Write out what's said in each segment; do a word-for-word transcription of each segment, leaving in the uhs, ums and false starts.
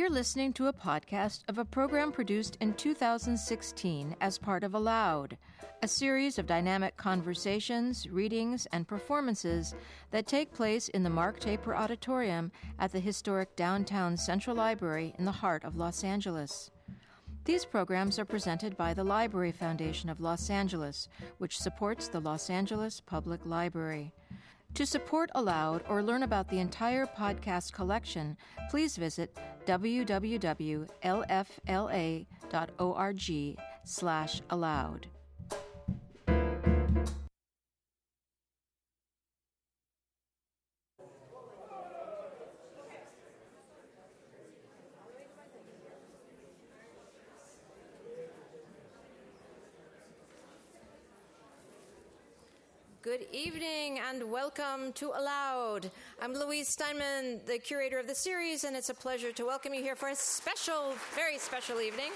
You're listening to a podcast of a program produced in two thousand sixteen as part of Aloud, a series of dynamic conversations, readings, and performances that take place in the Mark Taper Auditorium at the historic downtown Central Library in the heart of Los Angeles. These programs are presented by the Library Foundation of Los Angeles, which supports the Los Angeles Public Library. To support Aloud or learn about the entire podcast collection, please visit w w w dot l f l a dot org slash aloud. Good evening and welcome to Aloud. I'm Louise Steinman, the curator of the series, and it's a pleasure to welcome you here for a special, very special evening.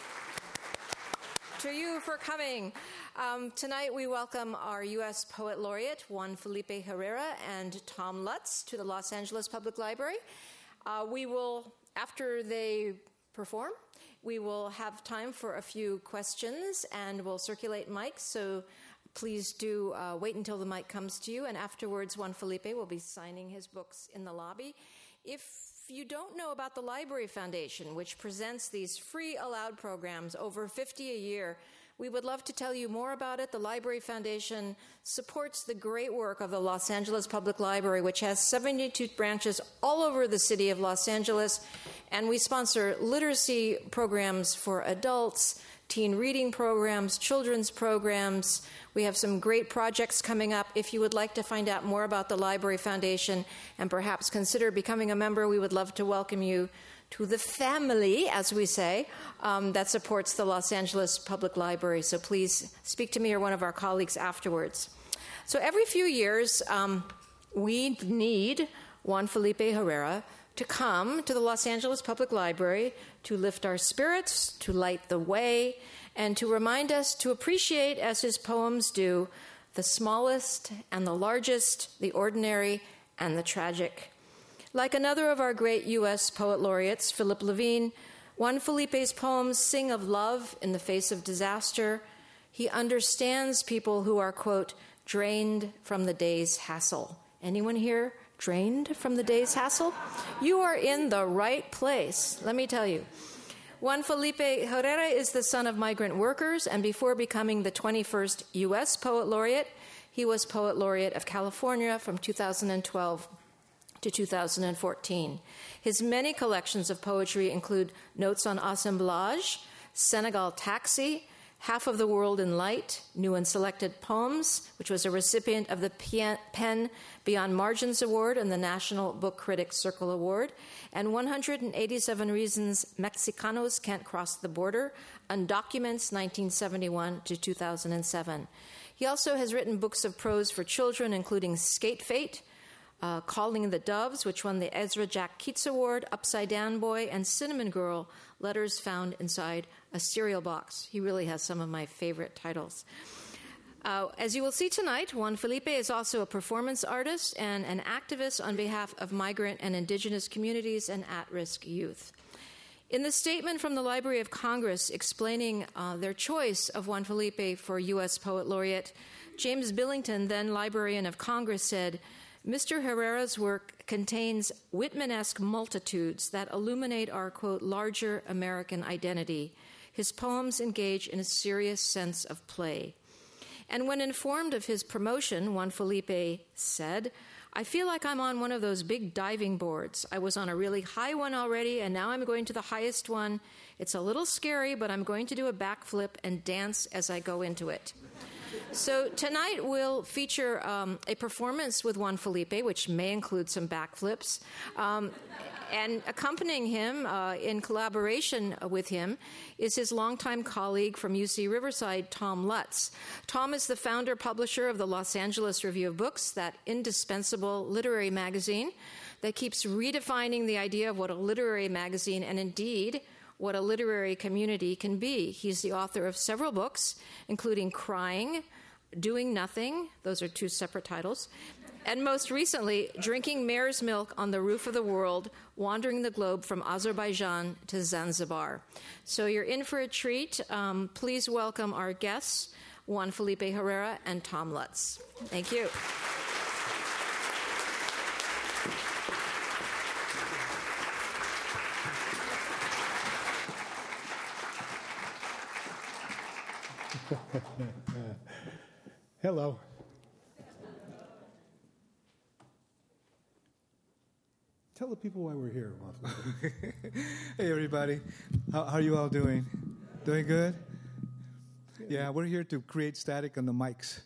To you for coming. Um, tonight we welcome our U S Poet Laureate, Juan Felipe Herrera, and Tom Lutz to the Los Angeles Public Library. Uh, we will, after they perform, we will have time for a few questions, and we'll circulate mics, so please do uh, wait until the mic comes to you, and afterwards Juan Felipe will be signing his books in the lobby. If you don't know about the Library Foundation, which presents these free Aloud programs, over fifty a year, we would love to tell you more about it. The Library Foundation supports the great work of the Los Angeles Public Library, which has seventy-two branches all over the city of Los Angeles, and we sponsor literacy programs for adults, teen reading programs, children's programs. We have some great projects coming up. If you would like to find out more about the Library Foundation and perhaps consider becoming a member, we would love to welcome you to the family, as we say, um, that supports the Los Angeles Public Library. So please speak to me or one of our colleagues afterwards. So every few years, um, we need Juan Felipe Herrera to come to the Los Angeles Public Library to lift our spirits, to light the way, and to remind us to appreciate, as his poems do, the smallest and the largest, the ordinary and the tragic. Like another of our great U S poet laureates, Philip Levine, Juan Felipe's poems sing of love in the face of disaster. He understands people who are, quote, drained from the day's hassle. Anyone here drained from the day's hassle? You are in the right place, let me tell you. Juan Felipe Herrera is the son of migrant workers, and before becoming the twenty-first U S Poet Laureate, he was Poet Laureate of California from two thousand twelve to two thousand fourteen. His many collections of poetry include Notes on Assemblage, Senegal Taxi, Half of the World in Light, New and Selected Poems, which was a recipient of the Pen Beyond Margins Award and the National Book Critics Circle Award, and one hundred eighty-seven Reasons Mexicanos Can't Cross the Border, Undocuments nineteen seventy-one to two thousand seven. He also has written books of prose for children, including Skate Fate, uh, Calling the Doves, which won the Ezra Jack Keats Award, Upside Down Boy, and Cinnamon Girl, Letters Found Inside a Cereal Box. He really has some of my favorite titles. Uh, as you will see tonight, Juan Felipe is also a performance artist and an activist on behalf of migrant and indigenous communities and at-risk youth. In the statement from the Library of Congress explaining uh, their choice of Juan Felipe for U S Poet Laureate, James Billington, then Librarian of Congress, said, Mister Herrera's work contains Whitman-esque multitudes that illuminate our, quote, larger American identity. His poems engage in a serious sense of play. And when informed of his promotion, Juan Felipe said, I feel like I'm on one of those big diving boards. I was on a really high one already, and now I'm going to the highest one. It's a little scary, but I'm going to do a backflip and dance as I go into it. So tonight we'll feature um, a performance with Juan Felipe, which may include some backflips. Um, and accompanying him uh, in collaboration with him is his longtime colleague from U C Riverside, Tom Lutz. Tom is the founder-publisher of the Los Angeles Review of Books, that indispensable literary magazine that keeps redefining the idea of what a literary magazine and indeed what a literary community can be. He's the author of several books, including Crying, Doing Nothing, those are two separate titles, And most recently, drinking mare's milk on the roof of the world, wandering the globe from Azerbaijan to Zanzibar. So you're in for a treat. Um, please welcome our guests, Juan Felipe Herrera and Tom Lutz. Thank you. Hello. Tell the people why we're here. Hey, everybody. How, how are you all doing? Doing good? Yeah, we're here to create static on the mics.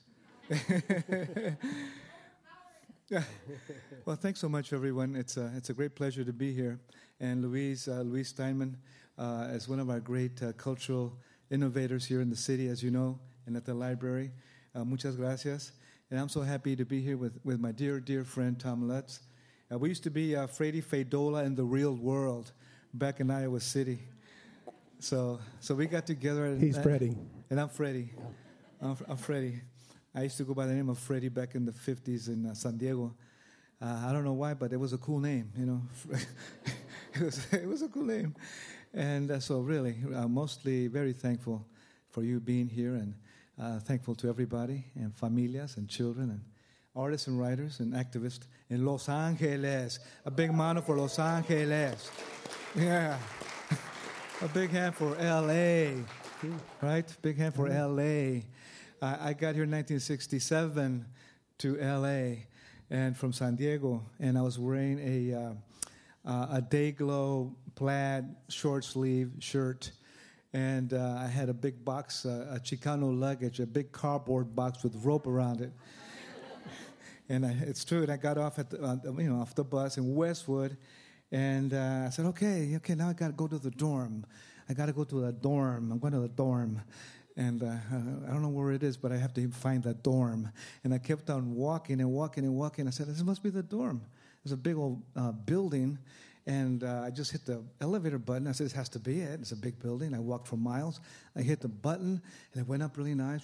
Well, thanks so much, everyone. It's a, it's a great pleasure to be here. And Louise, uh, Louise Steinman uh, is one of our great uh, cultural innovators here in the city, as you know, and at the library. Uh, muchas gracias. And I'm so happy to be here with, with my dear, dear friend, Tom Lutz. Uh, we used to be uh, Freddy Fedola in the real world back in Iowa City. So so we got together. And, He's Freddie. And I'm Freddie. I'm, I'm Freddie. I used to go by the name of Freddie back in the fifties in uh, San Diego. Uh, I don't know why, but it was a cool name, you know. it, was, it was a cool name. And uh, so really, uh, mostly very thankful for you being here, and uh, thankful to everybody and familias and children and artists and writers and activists in Los Angeles. A big mano for Los Angeles. Yeah. A big hand for L A. Right? Big hand for L A. I, I got here in nineteen sixty-seven to L A and from San Diego, and I was wearing a uh, uh, a Dayglow plaid short sleeve shirt, and uh, I had a big box, uh, a Chicano luggage, a big cardboard box with rope around it. And I, it's true. And I got off at the, uh, you know, off the bus in Westwood, and uh, I said, "Okay, okay, now I got to go to the dorm. I got to go to the dorm. I'm going to the dorm." And uh, I don't know where it is, but I have to find that dorm. And I kept on walking and walking and walking. I said, "This must be the dorm." There's a big old uh, building, and uh, I just hit the elevator button. I said, "This has to be it. It's a big building." I walked for miles. I hit the button, and it went up really nice.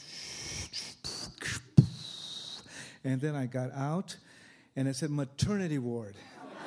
And then I got out, and it said maternity ward.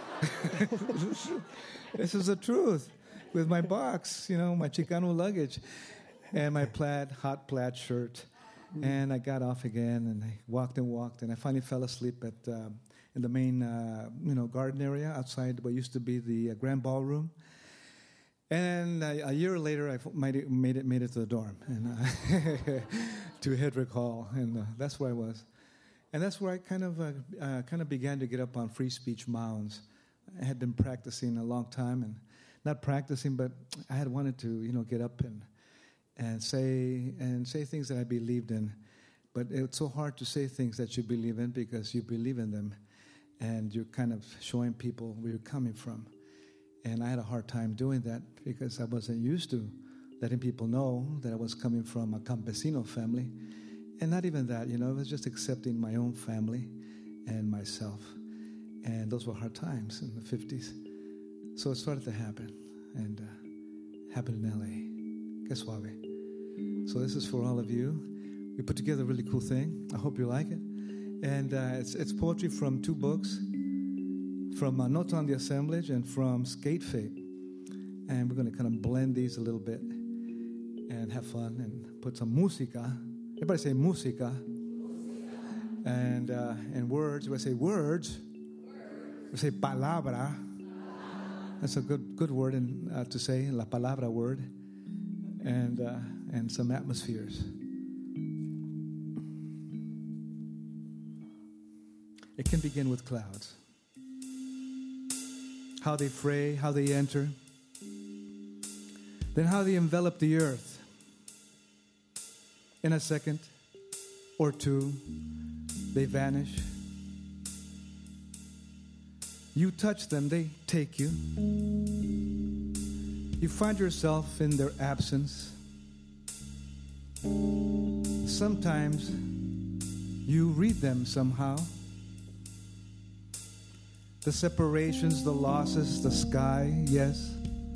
This is the truth. With my box, you know, my Chicano luggage, and my plaid, hot plaid shirt. And I got off again, and I walked and walked, and I finally fell asleep at uh, in the main, uh, you know, garden area outside what used to be the uh, Grand Ballroom. And uh, a year later, I made it, made it, made it to the dorm, and uh, to Hedrick Hall, and uh, that's where I was. And that's where I kind of uh, uh, kind of began to get up on free speech mounds. I had been practicing a long time, and not practicing, but I had wanted to, you know, get up and and say and say things that I believed in. But it's so hard to say things that you believe in because you believe in them, and you're kind of showing people where you're coming from. And I had a hard time doing that because I wasn't used to letting people know that I was coming from a campesino family. And not even that, you know, it was just accepting my own family and myself. And those were hard times in the fifties. So it started to happen, and uh, happened in L A. Que suave. So this is for all of you. We put together a really cool thing. I hope you like it. And uh, it's, it's poetry from two books, from uh, Notes on the Assemblage and from Skate Fate. And we're going to kind of blend these a little bit and have fun and put some música. Everybody say música. And uh, and words. Everybody say words. We say palabra. That's a good good word in, uh, to say, la palabra word. And uh, and some atmospheres. It can begin with clouds. How they fray, how they enter. Then how they envelop the earth. In a second or two, they vanish. You touch them, they take you. You find yourself in their absence. Sometimes you read them somehow. The separations, the losses, the sky, yes.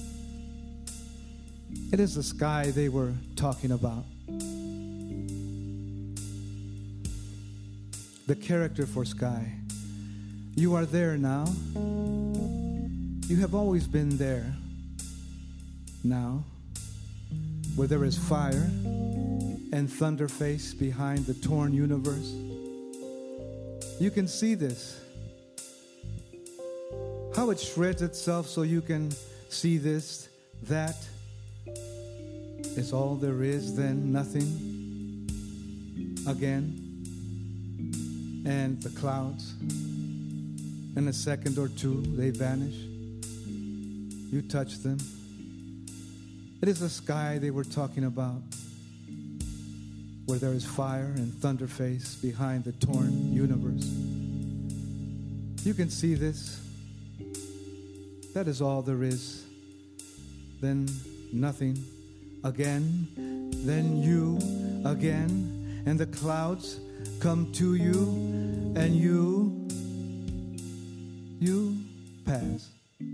It is the sky they were talking about. The character for sky. You are there now. You have always been there now, where there is fire and thunder face behind the torn universe. You can see this, how it shreds itself so you can see this, that is all there is, then nothing again. And the clouds, in a second or two, they vanish. You touch them. It is the sky they were talking about, where there is fire and thunder face behind the torn universe. You can see this. That is all there is. Then nothing again. Then you again. And the clouds come to you, and you, you pass.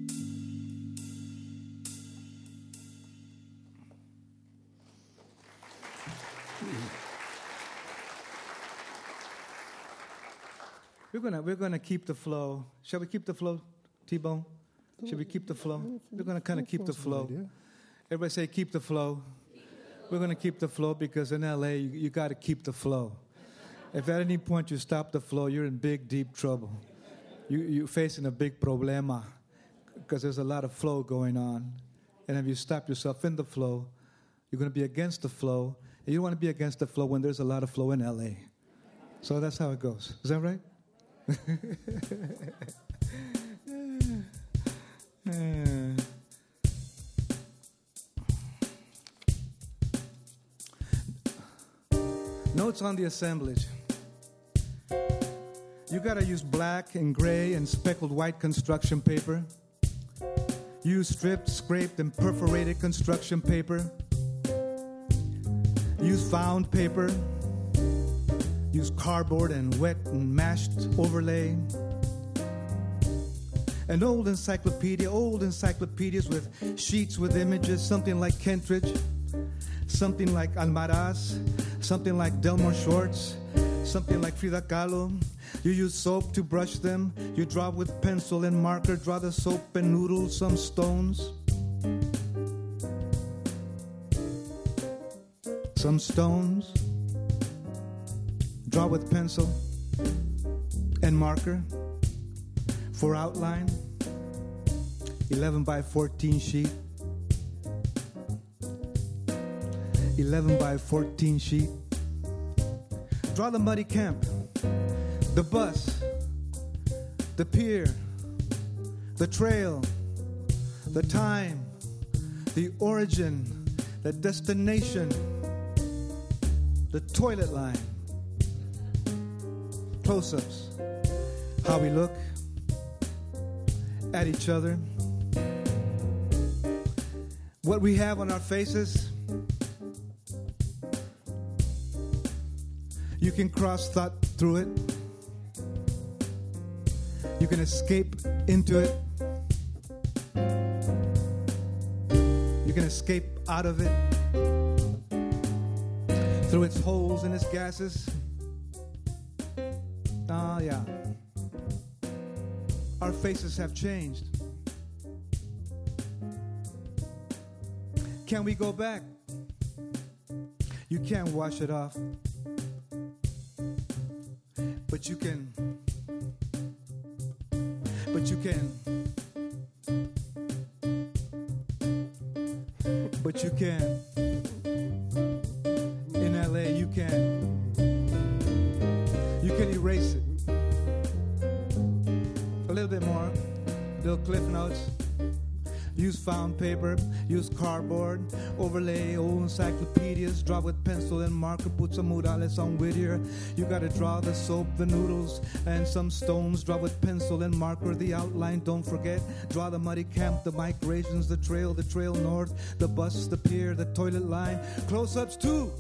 We're gonna we're gonna keep the flow. Shall we keep the flow, T-Bone? Should we keep the flow? We're gonna kind of keep the flow. Everybody say keep the flow. We're gonna keep the flow because in L A you, you got to keep the flow. If at any point you stop the flow, you're in big deep trouble. You you're facing a big problema because there's a lot of flow going on, and if you stop yourself in the flow, you're gonna be against the flow, and you don't want to be against the flow when there's a lot of flow in L A. So that's how it goes. Is that right? Notes on the assemblage. You gotta use black and gray and speckled white construction paper. Use stripped, scraped, and perforated construction paper. Use found paper. Use cardboard and wet and mashed overlay. An old encyclopedia, old encyclopedias with sheets with images, something like Kentridge, something like Almaraz, something like Delmore Shorts, something like Frida Kahlo. You use soap to brush them. You draw with pencil and marker, draw the soap and noodle some stones. Some stones. Draw with pencil and marker for outline. eleven by fourteen sheet. eleven by fourteen sheet. Draw the muddy camp, the bus, the pier, the trail, the time, the origin, the destination, the toilet line. Close-ups, how we look at each other, what we have on our faces. You can cross thought through it. You can escape into it. You can escape out of it through its holes and its gases. Ah, uh, yeah. Our faces have changed. Can we go back? You can't wash it off. But you can. But you can. But you can. In L A, you can. You can erase it. A little bit more. Little cliff notes. Use found paper, use cardboard, overlay old encyclopedias, draw with pencil and marker, put some murales on Whittier. You gotta draw the soap, the noodles, and some stones, draw with pencil and marker, the outline, don't forget. Draw the muddy camp, the migrations, the trail, the trail north, the bus, the pier, the toilet line, close-ups too.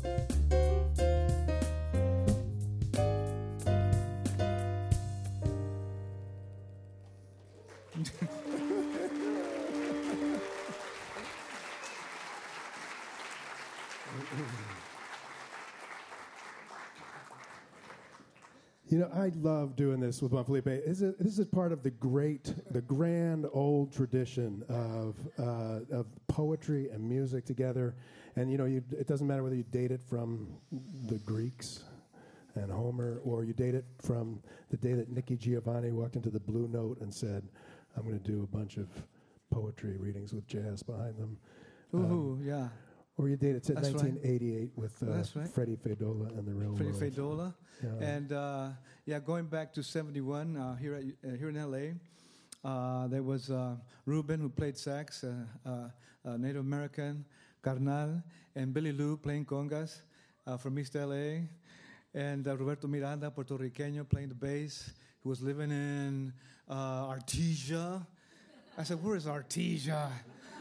You know, I love doing this with Juan Felipe. This is, this is part of the great, the grand old tradition of uh, of poetry and music together. And, you know, you, it doesn't matter whether you date it from the Greeks and Homer, or you date it from the day that Nikki Giovanni walked into the Blue Note and said, I'm going to do a bunch of poetry readings with jazz behind them. Ooh, Um, yeah. Or you date it to That's right. nineteen eighty-eight with uh, That's right. Freddie Fadola and the Real Freddie World. Fadola. Yeah. And uh, yeah, going back to seventy-one, uh, here at, uh, here in L A, uh, there was uh, Ruben, who played sax, uh, uh, uh, Native American, Carnal, and Billy Lou playing congas uh, from East L A, and uh, Roberto Miranda, Puerto Riqueño, playing the bass, who was living in uh, Artesia. I said, where is Artesia?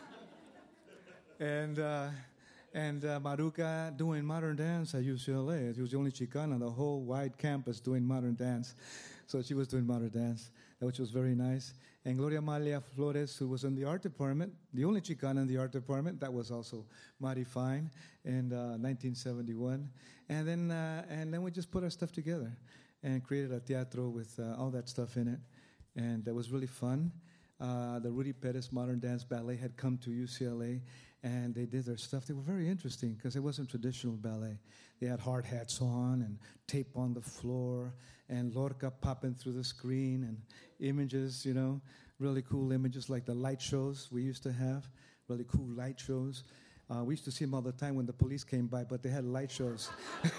and... Uh, And uh, Maruca doing modern dance at U C L A. She was the only Chicana on the whole wide campus doing modern dance. So she was doing modern dance, which was very nice. And Gloria Amalia Flores, who was in the art department, the only Chicana in the art department, that was also mighty fine in uh, nineteen seventy-one. And then, uh, and then we just put our stuff together and created a teatro with uh, all that stuff in it. And that was really fun. Uh, the Rudy Perez Modern Dance Ballet had come to U C L A, and they did their stuff. They were very interesting because it wasn't traditional ballet. They had hard hats on and tape on the floor and Lorca popping through the screen and images, you know, really cool images like the light shows we used to have, really cool light shows. Uh, we used to see them all the time when the police came by, but they had light shows.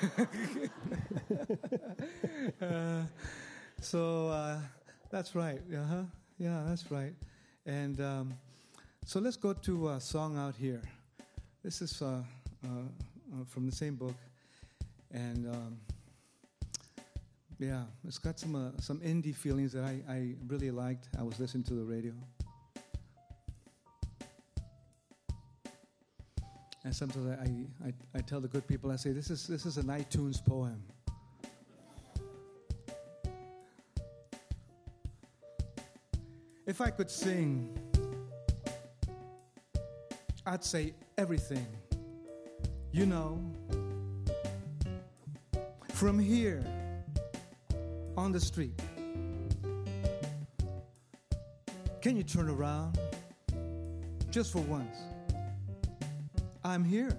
uh, so uh, that's right. Uh-huh. Yeah, that's right. And um, so let's go to a song out here. This is uh, uh, uh, from the same book. And um, yeah, it's got some uh, some indie feelings that I, I really liked. I was listening to the radio. And sometimes I, I, I tell the good people, I say, this is this is an iTunes poem. If I could sing, I'd say everything. You know, from here on the street, can you turn around just for once? I'm here,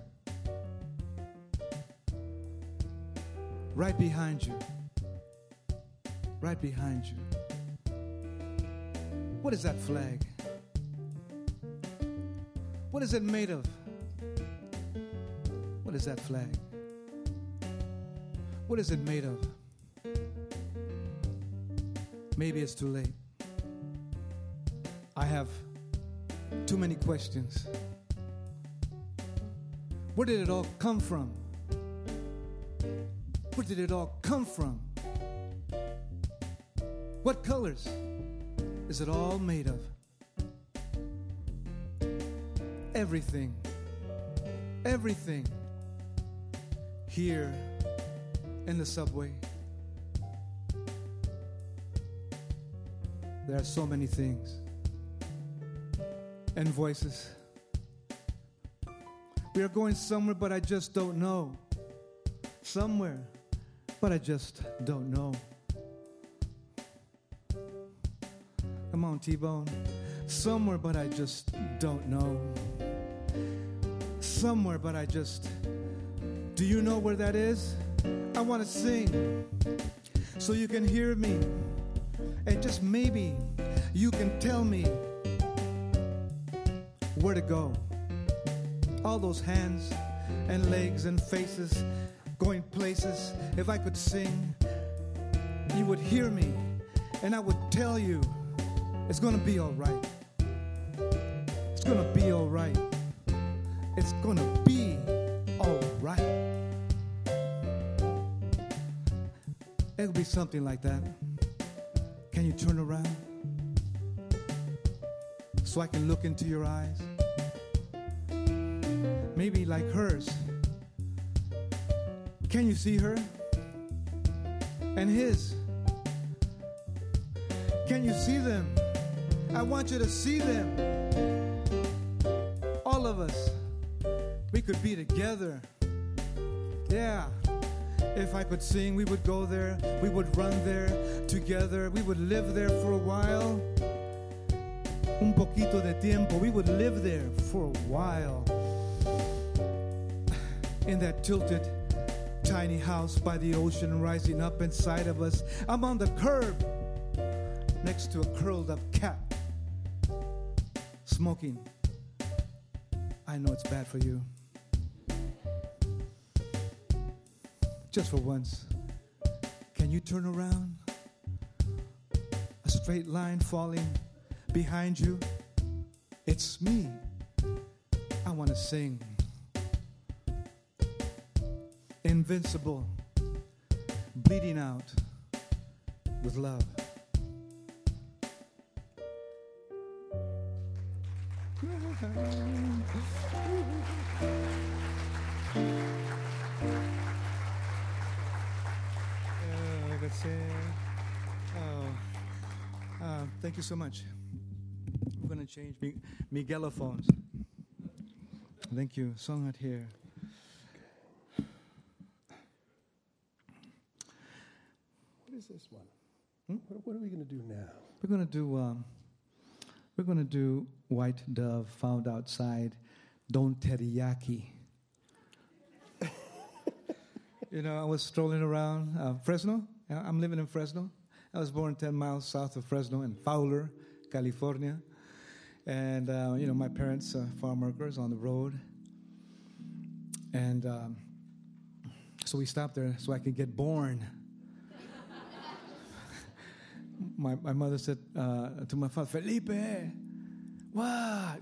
right behind you, right behind you. What is that flag? What is it made of? What is that flag? What is it made of? Maybe it's too late. I have too many questions. Where did it all come from? Where did it all come from? What colors is it all made of? Everything, everything here in the subway. There are so many things and voices. We are going somewhere, but I just don't know. Somewhere, but I just don't know. Come on, T-Bone. Somewhere, but I just don't know. Somewhere, but I just... Do you know where that is? I want to sing so you can hear me. And just maybe you can tell me where to go. All those hands and legs and faces going places. If I could sing, you would hear me. And I would tell you, it's going to be all right. It's going to be all right. It's going to be all right. It'll be something like that. Can you turn around so I can look into your eyes? Maybe like hers. Can you see her? And his? Can you see them? I want you to see them. All of us. We could be together. Yeah. If I could sing, we would go there. We would run there together. We would live there for a while. Un poquito de tiempo. We would live there for a while. In that tilted, tiny house by the ocean rising up inside of us. I'm on the curb next to a curled up cat. Smoking. I know it's bad for you. Just for once, can you turn around? A straight line falling behind you. It's me. I want to sing. Invincible, bleeding out with love. Oh, uh, thank you so much. I'm going to change Mi- Miguelophones. Thank you. Song out here. What is this one? Hmm? What, what are we going to do now? We're going to do. Um, we're going to do White Dove Found Outside, Don Teriyaki. You know, I was strolling around uh, Fresno. I'm living in Fresno. I was born ten miles south of Fresno in Fowler, California. And, uh, you know, my parents, uh, farm workers on the road. And um, so we stopped there so I could get born. my, my mother said uh, to my father, Felipe, what?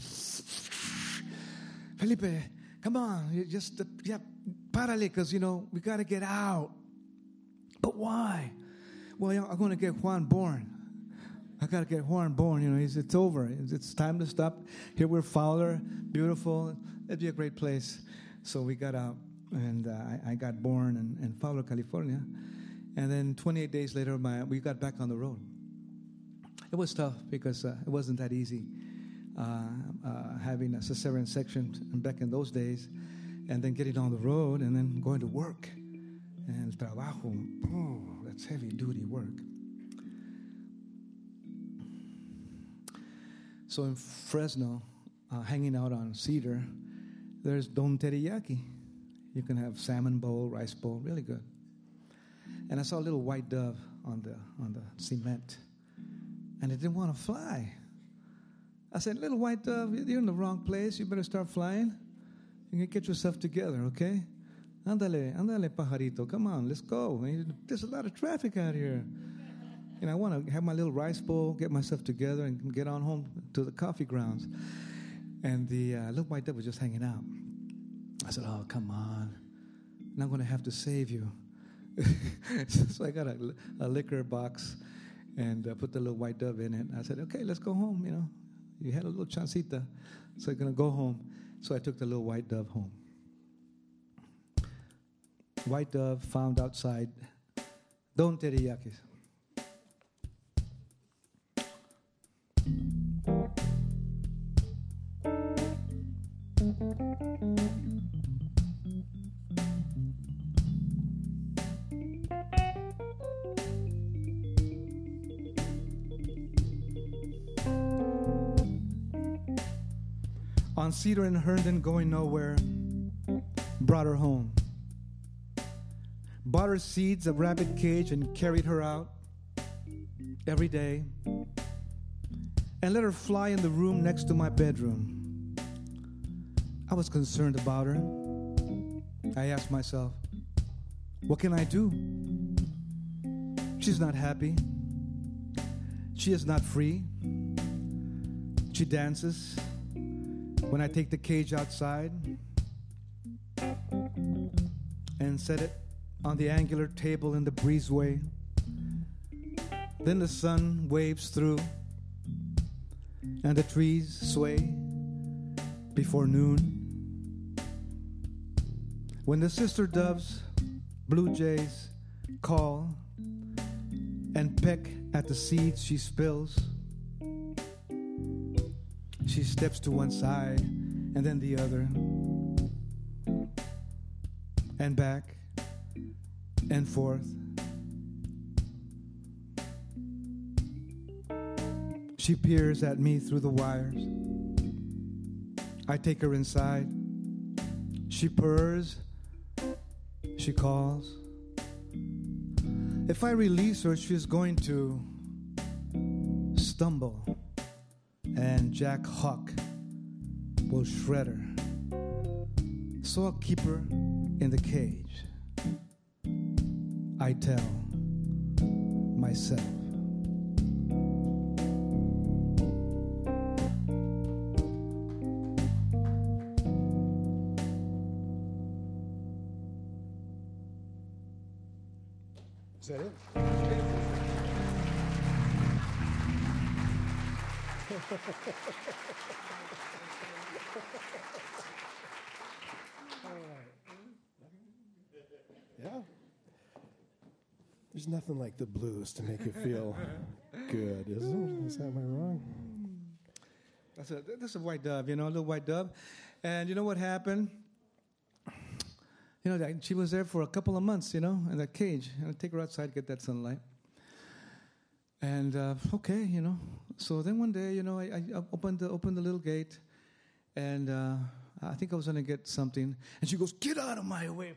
Felipe, come on, you just, uh, yeah, parale, because, you know, we got to get out. But why? Well, you know, I'm going to get Juan born. I got to get Juan born. You know, it's, it's over. It's, it's time to stop. Here we're Fowler, beautiful. It'd be a great place. So we got out, and uh, I, I got born in, in Fowler, California. And then twenty-eight days later, my, we got back on the road. It was tough because uh, it wasn't that easy uh, uh, having a cesarean section back in those days, and then getting on the road and then going to work. And trabajo, oh, that's heavy-duty work. So in Fresno, uh, hanging out on Cedar, there's Don Teriyaki. You can have salmon bowl, rice bowl, really good. And I saw a little white dove on the on the cement, and it didn't want to fly. I said, little white dove, you're in the wrong place. You better start flying. You can get yourself together, okay? Andale, andale, pajarito. Come on, let's go. There's a lot of traffic out here. And I want to have my little rice bowl, get myself together, and get on home to the coffee grounds. And the uh, little white dove was just hanging out. I said, oh, come on. And I'm going to have to save you. So I got a, a liquor box and uh, put the little white dove in it. I said, okay, let's go home, you know. You had a little chancita, so you're going to go home. So I took the little white dove home. White dove found outside Don Teriyakis. On Cedar and Herndon, going nowhere, brought her home. Bought her seeds, a rabbit cage, and carried her out every day. And let her fly in the room next to my bedroom. I was concerned about her. I asked myself, what can I do? She's not happy. She is not free. She dances when I take the cage outside and set it on the angular table in the breezeway. Then the sun waves through and the trees sway before noon. When the sister doves, blue jays, call and peck at the seeds she spills, she steps to one side and then the other and back and forth. She peers at me through the wires. I take her inside. She purrs. She calls. If I release her, she's going to stumble, and Jack Hawk will shred her. So I'll keep her in the cage. I tell myself. Is that it? Yeah. There's nothing like the blues to make you feel good, is there? Is that, am I wrong? That's a, that's a white dove, you know, a little white dove. And you know what happened? You know, that she was there for a couple of months, you know, in that cage. And I take her outside, get that sunlight. And, uh, okay, you know. So then one day, you know, I, I opened, the, opened the little gate. And uh, I think I was going to get something. And she goes, "Get out of my way."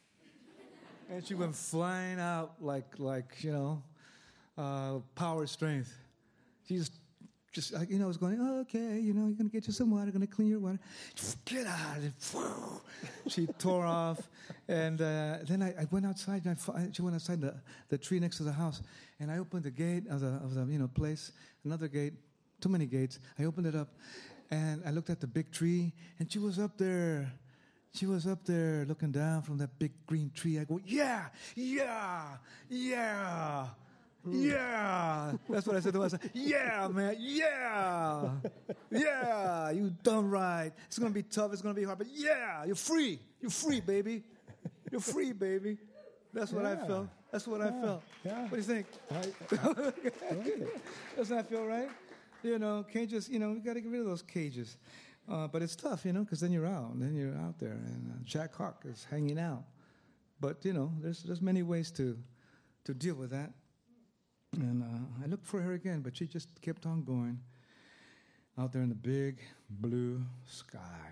And she went flying out like, like you know, uh, power strength. She just, just, you know, was going, "Oh, okay, you know, you're going to get you some water, going to clean your water. Just get out." And she tore off. And uh, then I, I went outside, and I, she went outside the, the tree next to the house. And I opened the gate of the, of the, you know, place, another gate, too many gates. I opened it up, and I looked at the big tree, and she was up there. She was up there looking down from that big green tree. I go, "Yeah, yeah, yeah, yeah." That's what I said to myself. "Yeah, man, yeah, yeah, you done right. It's going to be tough. It's going to be hard. But yeah, you're free. You're free, baby. You're free, baby." That's what yeah. I felt. That's what yeah. I felt. Yeah. What do you think? I, I like it. Doesn't that feel right? You know, cages, you know, we got to get rid of those cages. Uh, but it's tough, you know, because then you're out, and then you're out there, and uh, Jack Hawk is hanging out. But, you know, there's there's many ways to to deal with that. And uh, I looked for her again, but she just kept on going out there in the big blue sky.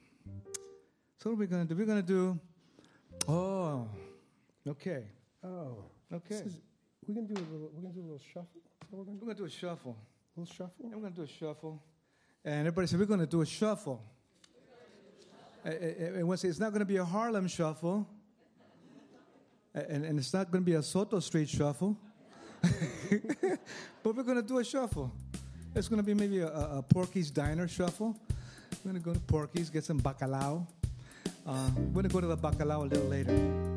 So what are we going to do? We're going to do, oh, okay. Oh. Okay. Is, we're going to do a little, we're going to do a little shuffle? Is that what we're going to do? We're going to do a shuffle. A little shuffle? Yeah, we're going to do a shuffle. And everybody said, we're going to do a shuffle. And one said, it's not going to be a Harlem shuffle. And, and it's not going to be a Soto Street shuffle. But we're going to do a shuffle. It's going to be maybe a, a Porky's Diner shuffle. We're going to go to Porky's, get some bacalao. Uh, we're going to go to the bacalao a little later.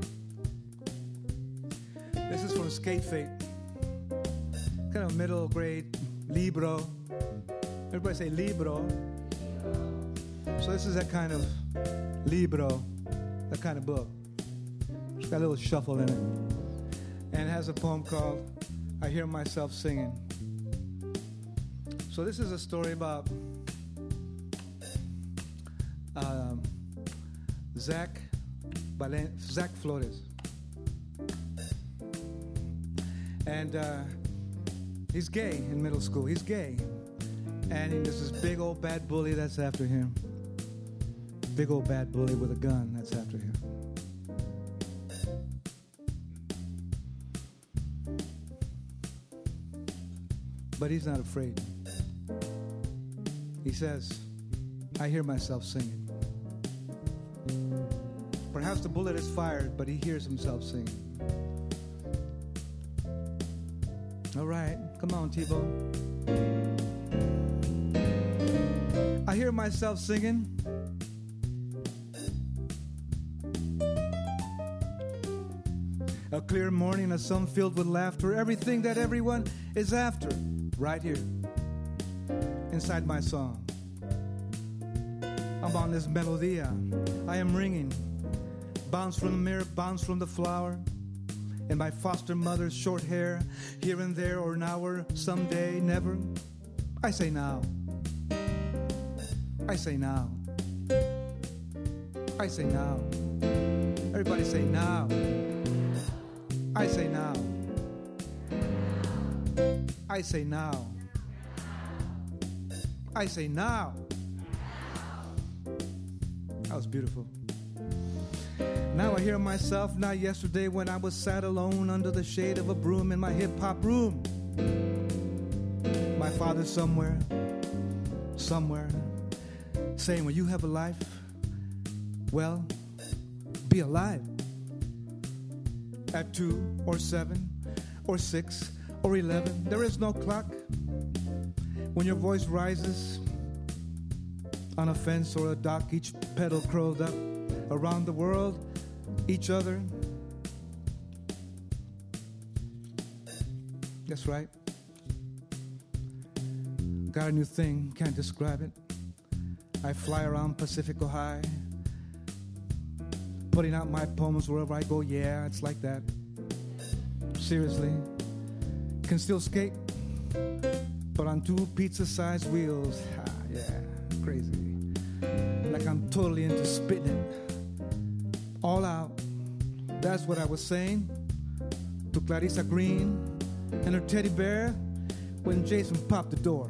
This is from Skate Fate. Kind of middle grade libro. Everybody say libro. So this is that kind of libro, that kind of book. It's got a little shuffle in it. And it has a poem called I Hear Myself Singing. So this is a story about um, Zach, Valen- Zach Flores. And uh, he's gay in middle school. He's gay. And there's this big old bad bully that's after him. Big old bad bully with a gun that's after him. But he's not afraid. He says, I hear myself singing. Perhaps the bullet is fired, but he hears himself singing. All right, come on, T-Bone. I hear myself singing. A clear morning, a sun filled with laughter, everything that everyone is after, right here, inside my song. I'm on this melodia. I am ringing. Bounce from the mirror, bounce from the flower. And my foster mother's short hair, here and there, or now or someday, never. I say now. I say now. I say now. Everybody say now. I say now. I say now. I say now. That was beautiful. Now I hear myself, not yesterday when I was sat alone under the shade of a broom in my hip-hop room. My father somewhere, somewhere, saying, when you have a life, well, be alive. At two or seven or six or eleven, there is no clock. When your voice rises on a fence or a dock, each petal curled up around the world, each other. That's right. Got a new thing, can't describe it. I fly around Pacifico High, putting out my poems wherever I go. Yeah, it's like that. Seriously. Can still skate, but on two pizza-sized wheels. Ah, yeah, crazy. Like I'm totally into spitting it. All out. That's what I was saying to Clarissa Green and her teddy bear when Jason popped the door.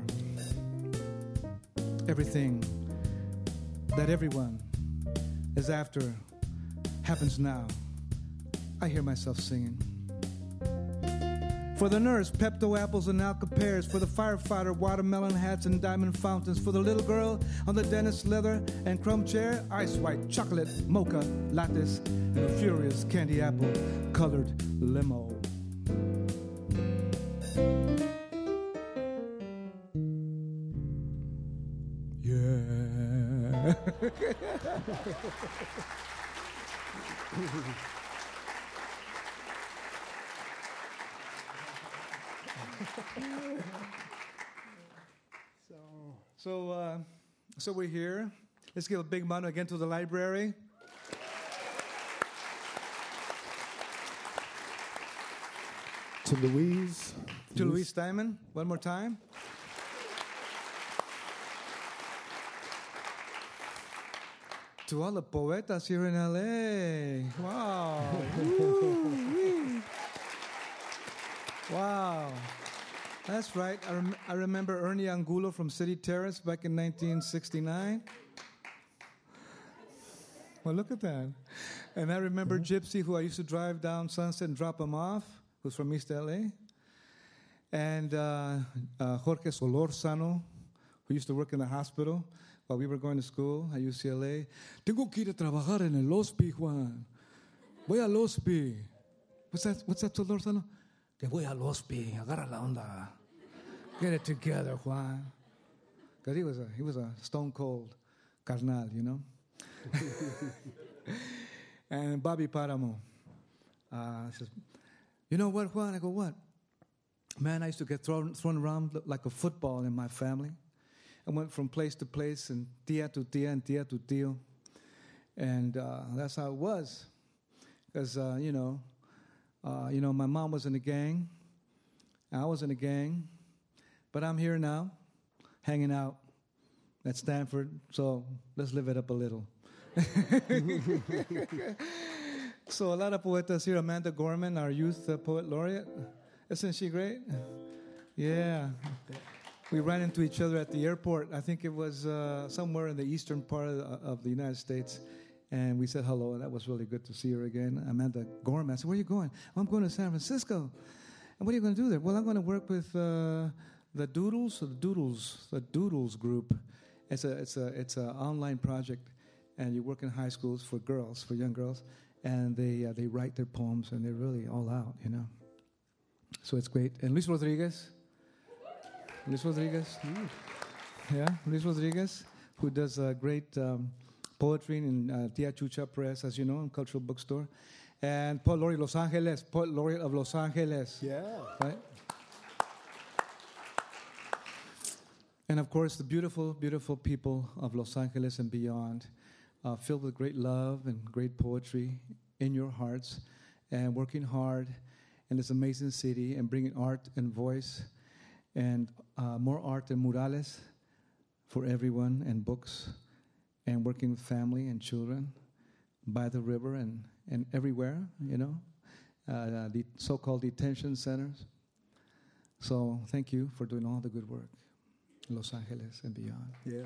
Everything that everyone is after happens now. I hear myself singing. For the nurse, Pepto apples and Alka pears. For the firefighter, watermelon hats and diamond fountains. For the little girl on the dentist leather and crumb chair, ice white chocolate, mocha, lattice, and a furious candy apple colored limo. Yeah. so, so, uh, so we're here. Let's give a big round again to the library. To Louise. To Louise Steinman. One more time. To all the poetas here in L A. Wow. Wow. That's right. I, rem- I remember Ernie Angulo from City Terrace back in nineteen sixty-nine. Well, look at that. And I remember mm-hmm. Gypsy, who I used to drive down Sunset and drop him off, who's from East L A. And uh, uh, Jorge Solorzano, who used to work in the hospital while we were going to school at U C L A. Tengo que ir a trabajar en el Ospi, Juan. Voy al Ospi. What's that? What's that, Solorzano? Que voy al Ospi. Agarra la onda. Get it together, Juan. Because he was a he was a stone cold carnal, you know. And Bobby Paramo uh, says, "You know what, Juan?" I go, "What?" Man, I used to get thrown thrown around like a football in my family. I went from place to place, and tia to tia, and tia to tío. And uh, that's how it was. Because, uh, you know, uh, you know, my mom was in a gang. I was in a gang. But I'm here now, hanging out at Stanford. So let's live it up a little. So a lot of poetas here. Amanda Gorman, our youth uh, poet laureate. Isn't she great? Yeah. We ran into each other at the airport. I think it was uh, somewhere in the eastern part of the, of the United States. And we said hello, and that was really good to see her again. Amanda Gorman. I said, "Where are you going?" "Oh, I'm going to San Francisco." "And what are you going to do there?" "Well, I'm going to work with uh, the Doodles, or the Doodles, the Doodles group. It's a it's a it's an online project, and you work in high schools for girls, for young girls, and they uh, they write their poems, and they're really all out, you know. So it's great. And Luis Rodriguez. Luis Rodriguez, yeah, Luis Rodriguez, who does uh, great um, poetry in uh, Tia Chucha Press, as you know, in Cultural Bookstore. And Poet Laureate Los Angeles, Poet Laureate of Los Angeles. Yeah. Right? And of course, the beautiful, beautiful people of Los Angeles and beyond, uh, filled with great love and great poetry in your hearts, and working hard in this amazing city and bringing art and voice and uh, more art and murales for everyone, and books, and working with family and children by the river and, and everywhere, you know. uh, the so-called detention centers. So thank you for doing all the good work in Los Angeles and beyond. Yeah.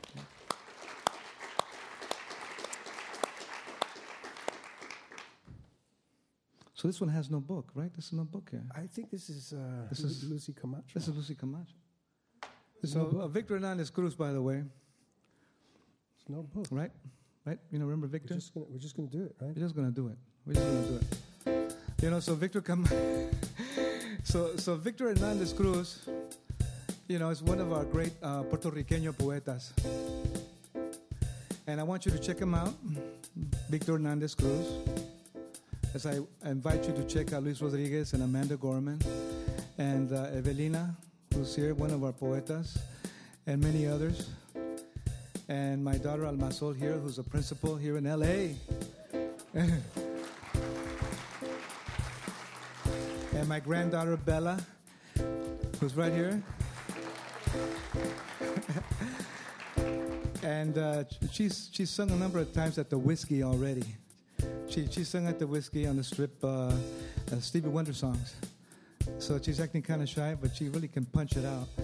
So this one has no book, right? This is no book here. I think this is, uh, This Lu- is- Lucy Camacho. This is Lucy Camacho. There's So no book. uh, Victor Hernandez Cruz, by the way, There's no book. right? Right? You know, remember We're Victor? just gonna we're just gonna do it, right? We're just gonna do it. We're just gonna do it. You know, so Victor Cam- so so Victor Hernandez Cruz, you know, is one of our great uh, Puerto Riqueño poetas, and I want you to check him out, Victor Hernandez Cruz. As I invite you to check out Luis Rodriguez and Amanda Gorman, and uh, Evelina, who's here, one of our poetas, and many others. And my daughter Almazol here, who's a principal here in L A And my granddaughter Bella, who's right here. And uh, she's she's sung a number of times at the Whiskey already. She she sung at the Whiskey on the strip uh, uh, Stevie Wonder songs. So she's acting kind of shy, but she really can punch it out.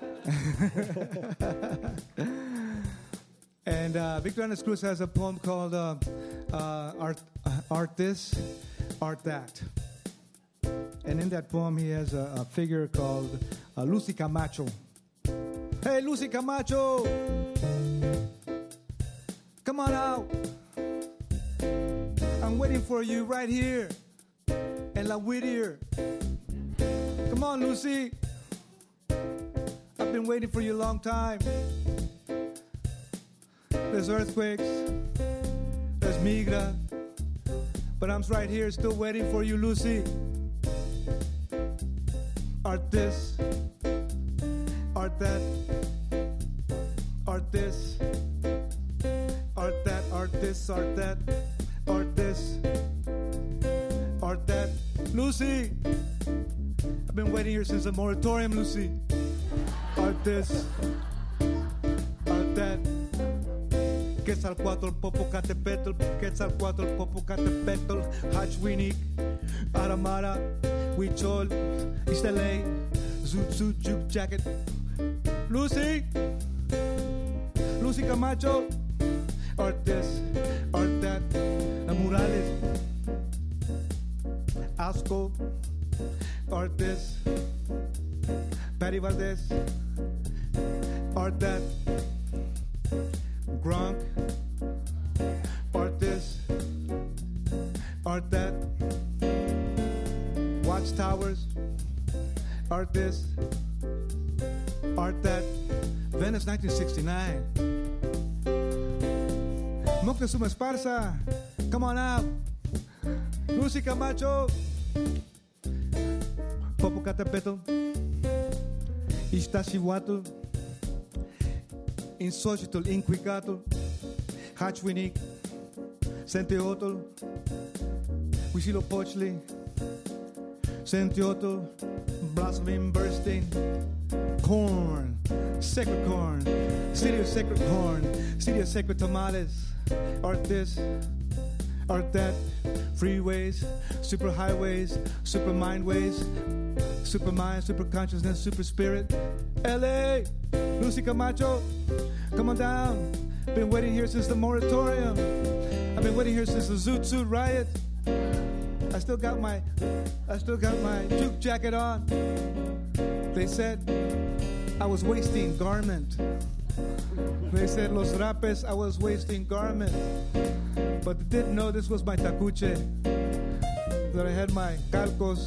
And uh, Victor Hernandez Cruz has a poem called uh, uh, Art, uh, Art This, Art That. And in that poem, he has a, a figure called uh, Lucy Camacho. Hey, Lucy Camacho! Come on out. I'm waiting for you right here in La Whittier. Come on, Lucy. I've been waiting for you a long time. There's earthquakes, there's migra, but I'm right here still waiting for you, Lucy. Art this, art that, art this, art that, art this, art that, art this, art that. Lucy, I've been waiting here since the moratorium, Lucy. Art this, art that. Quetzalcoatl, Popocatépetl, Quetzalcoatl, Popocatépetl, Hachwinik, Aramara, Huichol, East L A, Zoot Zoot Juke Jacket. Lucy, Lucy Camacho, art this, art that, Morales, Asco, art this, Patty Valdez, art that. Gronk, art this, art that, Watchtowers, art this, art that, Venice nineteen sixty-nine. Moctezuma Esparza, come on out. Lucy Camacho, Popocatépetl, Iztaccíhuatl, Inxochitl, Incuicatl, Hachwinik, Senteotl, Huitzilopochtli, Senteotl, blossoming, bursting, corn, sacred corn, city of sacred corn, city of sacred tamales, art this, art that, freeways, super highways, super mindways, super mind, super consciousness, super spirit, L A, Lucy Camacho, come on down. Been waiting here since the moratorium. I've been waiting here since the Zoot Suit riot. I still got my, I still got my juke jacket on. They said I was wasting garment. They said Los Rapes, I was wasting garment. But they didn't know this was my tacuche. That I had my calcos.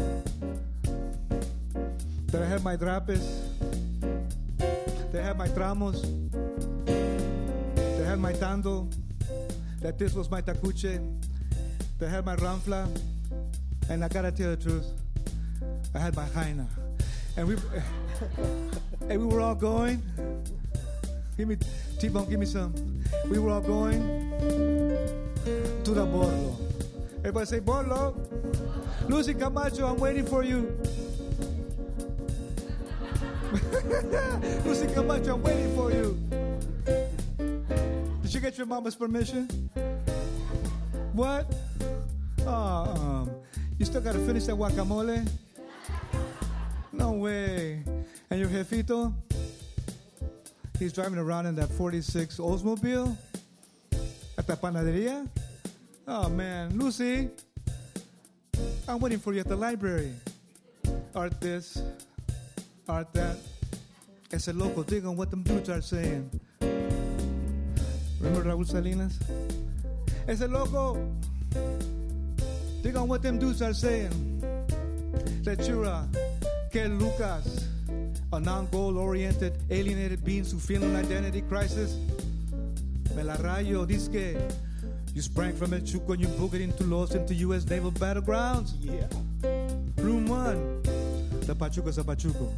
That I had my drapes. They had my tramos. They had my tando. That this was my tacuche. They had my ranfla. And I gotta tell the truth, I had my jaina. And we and we were all going. Give me T-Bone, give me some. We were all going to the Borlo. Everybody say Borlo. Lucy Camacho, I'm waiting for you. Lucy Camacho, I'm waiting for you. Did you get your mama's permission? What? Oh, um, You still got to finish that guacamole? No way. And your jefito? He's driving around in that forty-six Oldsmobile at the panaderia? Oh, man. Lucy, I'm waiting for you at the library. Art this, art that. Ese loco, dig on what them dudes are saying. Remember Raúl Salinas? Ese loco, dig on what them dudes are saying. Lechura, que Lucas, a non-goal-oriented, alienated beings who feel an identity crisis. Me la rayo, dice que you sprang from El Chuco and you boogered into Los into U S naval battlegrounds. Yeah. Room one, the Pachuco's a Pachuco.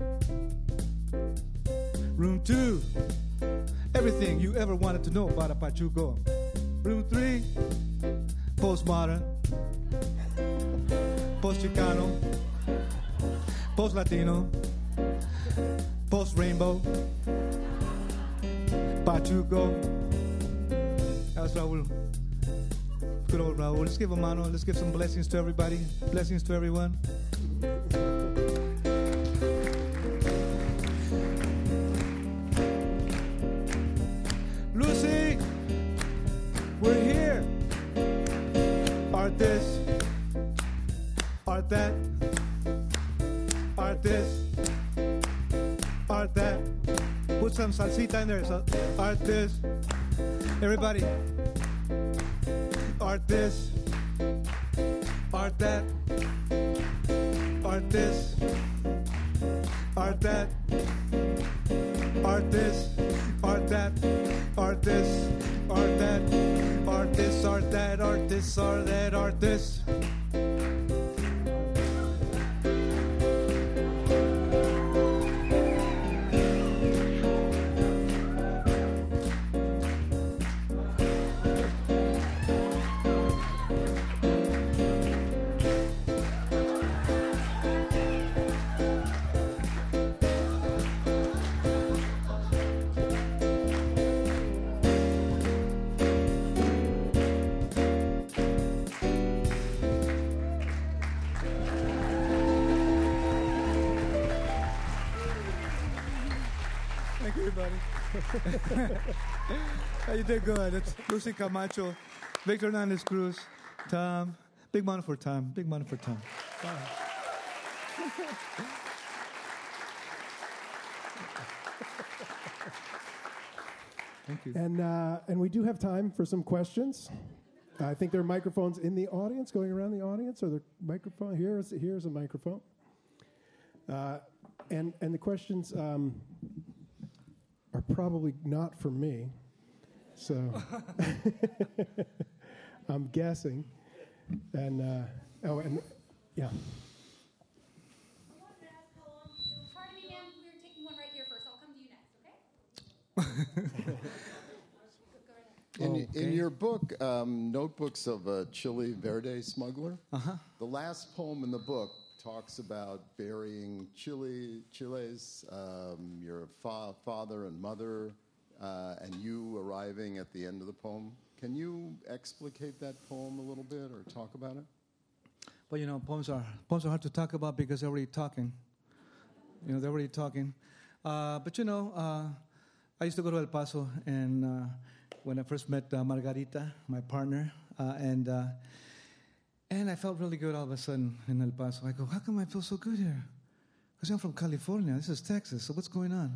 Room two, everything you ever wanted to know about a Pachuco. Room three, postmodern, post-Chicano, post-Latino, post-rainbow, Pachuco. That's Raúl. Good old Raúl. Let's give a mano. Let's give some blessings to everybody. Blessings to everyone. Lucy, we're here. Art this, art that, art this, art that. Put some salsita in there. So, art this. Everybody. Art this, art that, art this, art that, art this, art that, art this, art that, art this, art that, art this, art that, art this. Thank you, everybody. Oh, you did good. It's Lucy Camacho, Victor Hernandez Cruz, Tom. Big money for Tom. Big money for Tom. Wow. Thank you. And uh, and we do have time for some questions. I think there are microphones in the audience, going around the audience. Are there microphone? Here's here's a microphone. Uh, and and the questions um, are probably not for me, so I'm guessing. And uh, oh, and yeah. Pardon me, ma'am. We're taking one right here first. I'll come to you next, okay? In, okay. in your book, um, Notebooks of a Chile Verde Smuggler, uh-huh. the last poem in the book talks about burying Chile, Chile's, um, your fa- father and mother, uh, and you arriving at the end of the poem. Can you explicate that poem a little bit or talk about it? Well, you know, poems are poems are hard to talk about because they're already talking. You know, they're already talking. Uh, but, you know, uh, I used to go to El Paso, and uh, when I first met uh, Margarita, my partner, uh, and uh, and I felt really good all of a sudden in El Paso. I go, how come I feel so good here? Because I'm from California. This is Texas, so what's going on?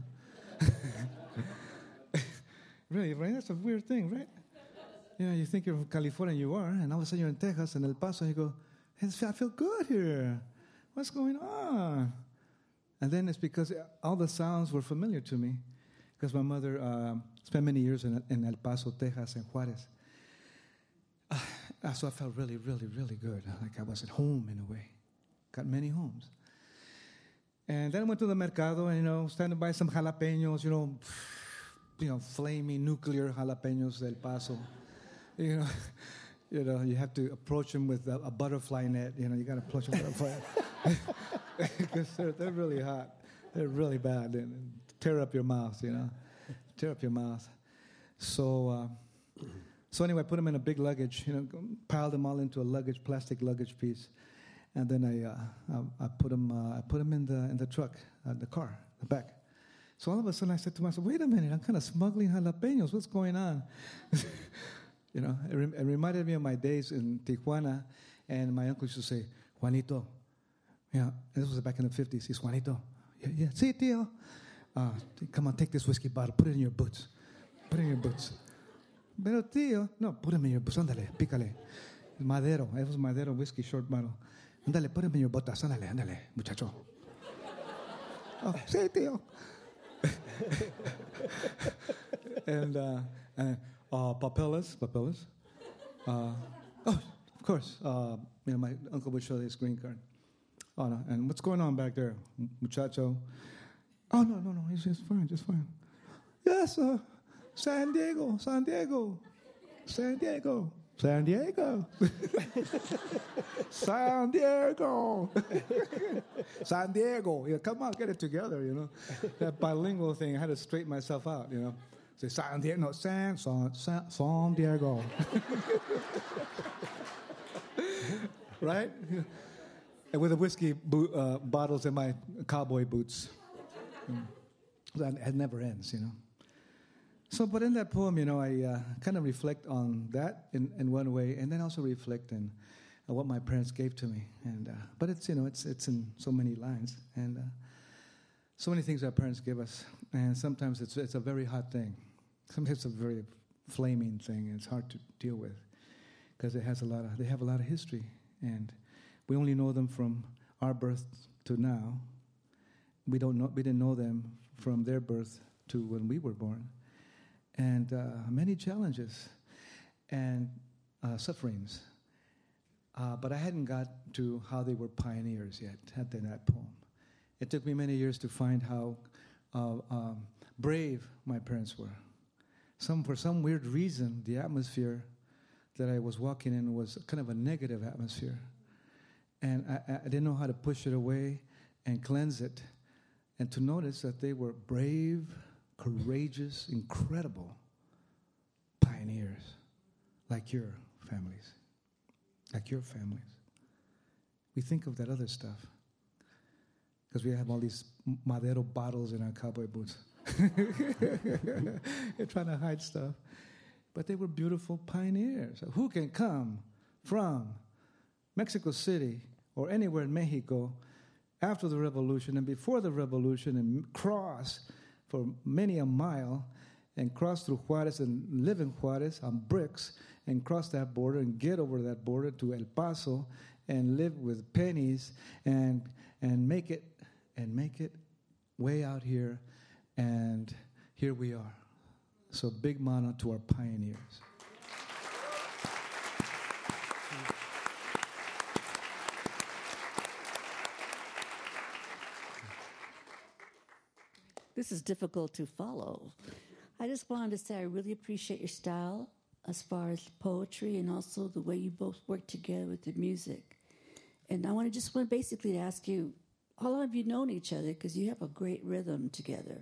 Really, right? That's a weird thing, right? You know, you think you're from California, and you are, and all of a sudden you're in Texas, in El Paso, and you go, hey, I feel good here. What's going on? And then it's because all the sounds were familiar to me, because my mother uh, spent many years in, in El Paso, Texas, and Juarez. Uh, so I felt really, really, really good, like I was at home in a way. Got many homes. And then I went to the mercado, and, you know, standing by some jalapenos, you know, you know, flaming nuclear jalapenos del Paso. You know, you know, you have to approach them with a, a butterfly net. You know, you got to approach them with a butterfly net because they're, they're really hot. They're really bad. And, and tear up your mouth, you know, tear up your mouth. So, uh, so anyway, I put them in a big luggage. You know, piled them all into a luggage, plastic luggage piece, And then I, uh, I, I put them, uh, I put them in the in the truck, uh, the car, the back. So all of a sudden I said to myself, wait a minute, I'm kind of smuggling jalapenos. What's going on? You know, it, re- it reminded me of my days in Tijuana, and my uncle used to say, Juanito. Yeah, this was back in the fifties. He's Juanito. Yeah, yeah. Sí, tío. Uh, come on, take this whiskey bottle. Put it in your boots. Put it in your boots. Pero tío, no, put it in your boots. Ándale, pícale. Madero. It was Madero whiskey short bottle. Ándale, put it in your botas. Ándale, ándale, muchacho. Oh, sí, tío. and uh, and uh, papeles, papeles. Uh, oh, of course. Uh, you know, my uncle would show his green card. Oh no! And what's going on back there, muchacho? Oh no, no, no. He's just fine, just fine. Yes, uh, San Diego, San Diego, San Diego, San Diego, San Diego, San Diego. Yeah, come on, get it together. You know, that bilingual thing. I had to straighten myself out. You know, say San Diego, no, San, San, San, San Diego. Right? And with the whiskey bo- uh, bottles in my cowboy boots. Mm. That it never ends, you know. So, but in that poem, you know, I uh, kind of reflect on that in, in one way, and then also reflect on uh, what my parents gave to me. And uh, but it's, you know, it's it's in so many lines, and uh, so many things our parents give us. And sometimes it's it's a very hot thing. Sometimes it's a very flaming thing, and it's hard to deal with because it has a lot of they have a lot of history, and we only know them from our birth to now. We don't know. We didn't know them from their birth to when we were born, and uh, many challenges and uh, sufferings. Uh, but I hadn't got to how they were pioneers yet. Had in that poem, it took me many years to find how uh, um, brave my parents were. Some for some weird reason, the atmosphere that I was walking in was kind of a negative atmosphere. And I, I didn't know how to push it away and cleanse it, and to notice that they were brave, courageous, incredible pioneers, like your families, like your families. We think of that other stuff because we have all these Madero bottles in our cowboy boots. They're trying to hide stuff. But they were beautiful pioneers. Who can come from Mexico City or anywhere in Mexico after the revolution and before the revolution and cross for many a mile and cross through Juarez and live in Juarez on bricks and cross that border and get over that border to El Paso and live with pennies and and make it and make it way out here, and here we are. So big mana to our pioneers. This is difficult to follow. I just wanted to say I really appreciate your style as far as poetry and also the way you both work together with the music. And I want to just want basically to ask you, how long have you known each other? Because you have a great rhythm together.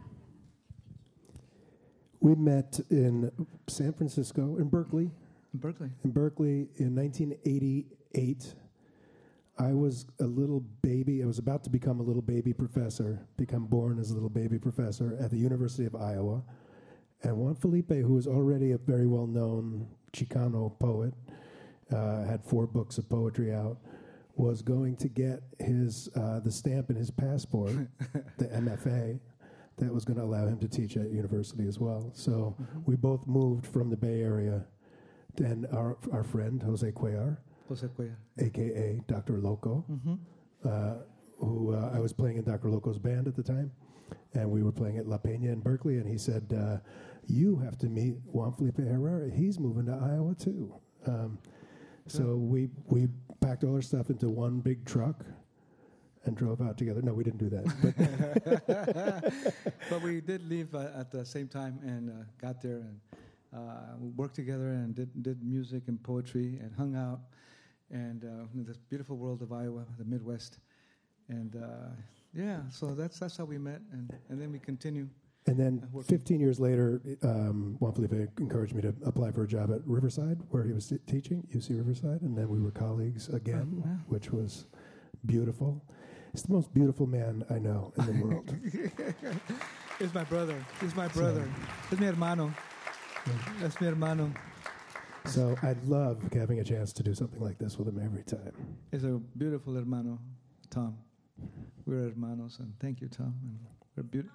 We met in San Francisco, in Berkeley. In Berkeley. In Berkeley in nineteen eighty-eight. I was a little baby. I was about to become a little baby professor, become born as a little baby professor at the University of Iowa. And Juan Felipe, who was already a very well-known Chicano poet, uh, had four books of poetry out, was going to get his uh, the stamp in his passport, the M F A, that was going to allow him to teach at university as well. So mm-hmm. we both moved from the Bay Area, and our our friend, Jose Cuellar, Jose Cuellar, a k a. Doctor Loco, mm-hmm. uh, who uh, I was playing in Doctor Loco's band at the time, and we were playing at La Peña in Berkeley, and he said, uh, you have to meet Juan Felipe Herrera. He's moving to Iowa, too. Um, so we we packed all our stuff into one big truck and drove out together. No, we didn't do that. But, but we did leave uh, at the same time and uh, got there and uh, worked together and did, did music and poetry and hung out and uh, in this beautiful world of Iowa, the Midwest. And uh, yeah, so that's that's how we met. And, and then we continue And then fifteen years later, um, Juan Felipe encouraged me to apply for a job at Riverside, where he was t- teaching, U C Riverside, and then we were colleagues again, Oh, wow. which was beautiful. He's the most beautiful man I know in the world. He's my brother. He's my brother. He's mi hermano. That's mi hermano. So I'd love having a chance to do something like this with him every time. He's a beautiful hermano, Tom. We're hermanos, and thank you, Tom. And we're beautiful.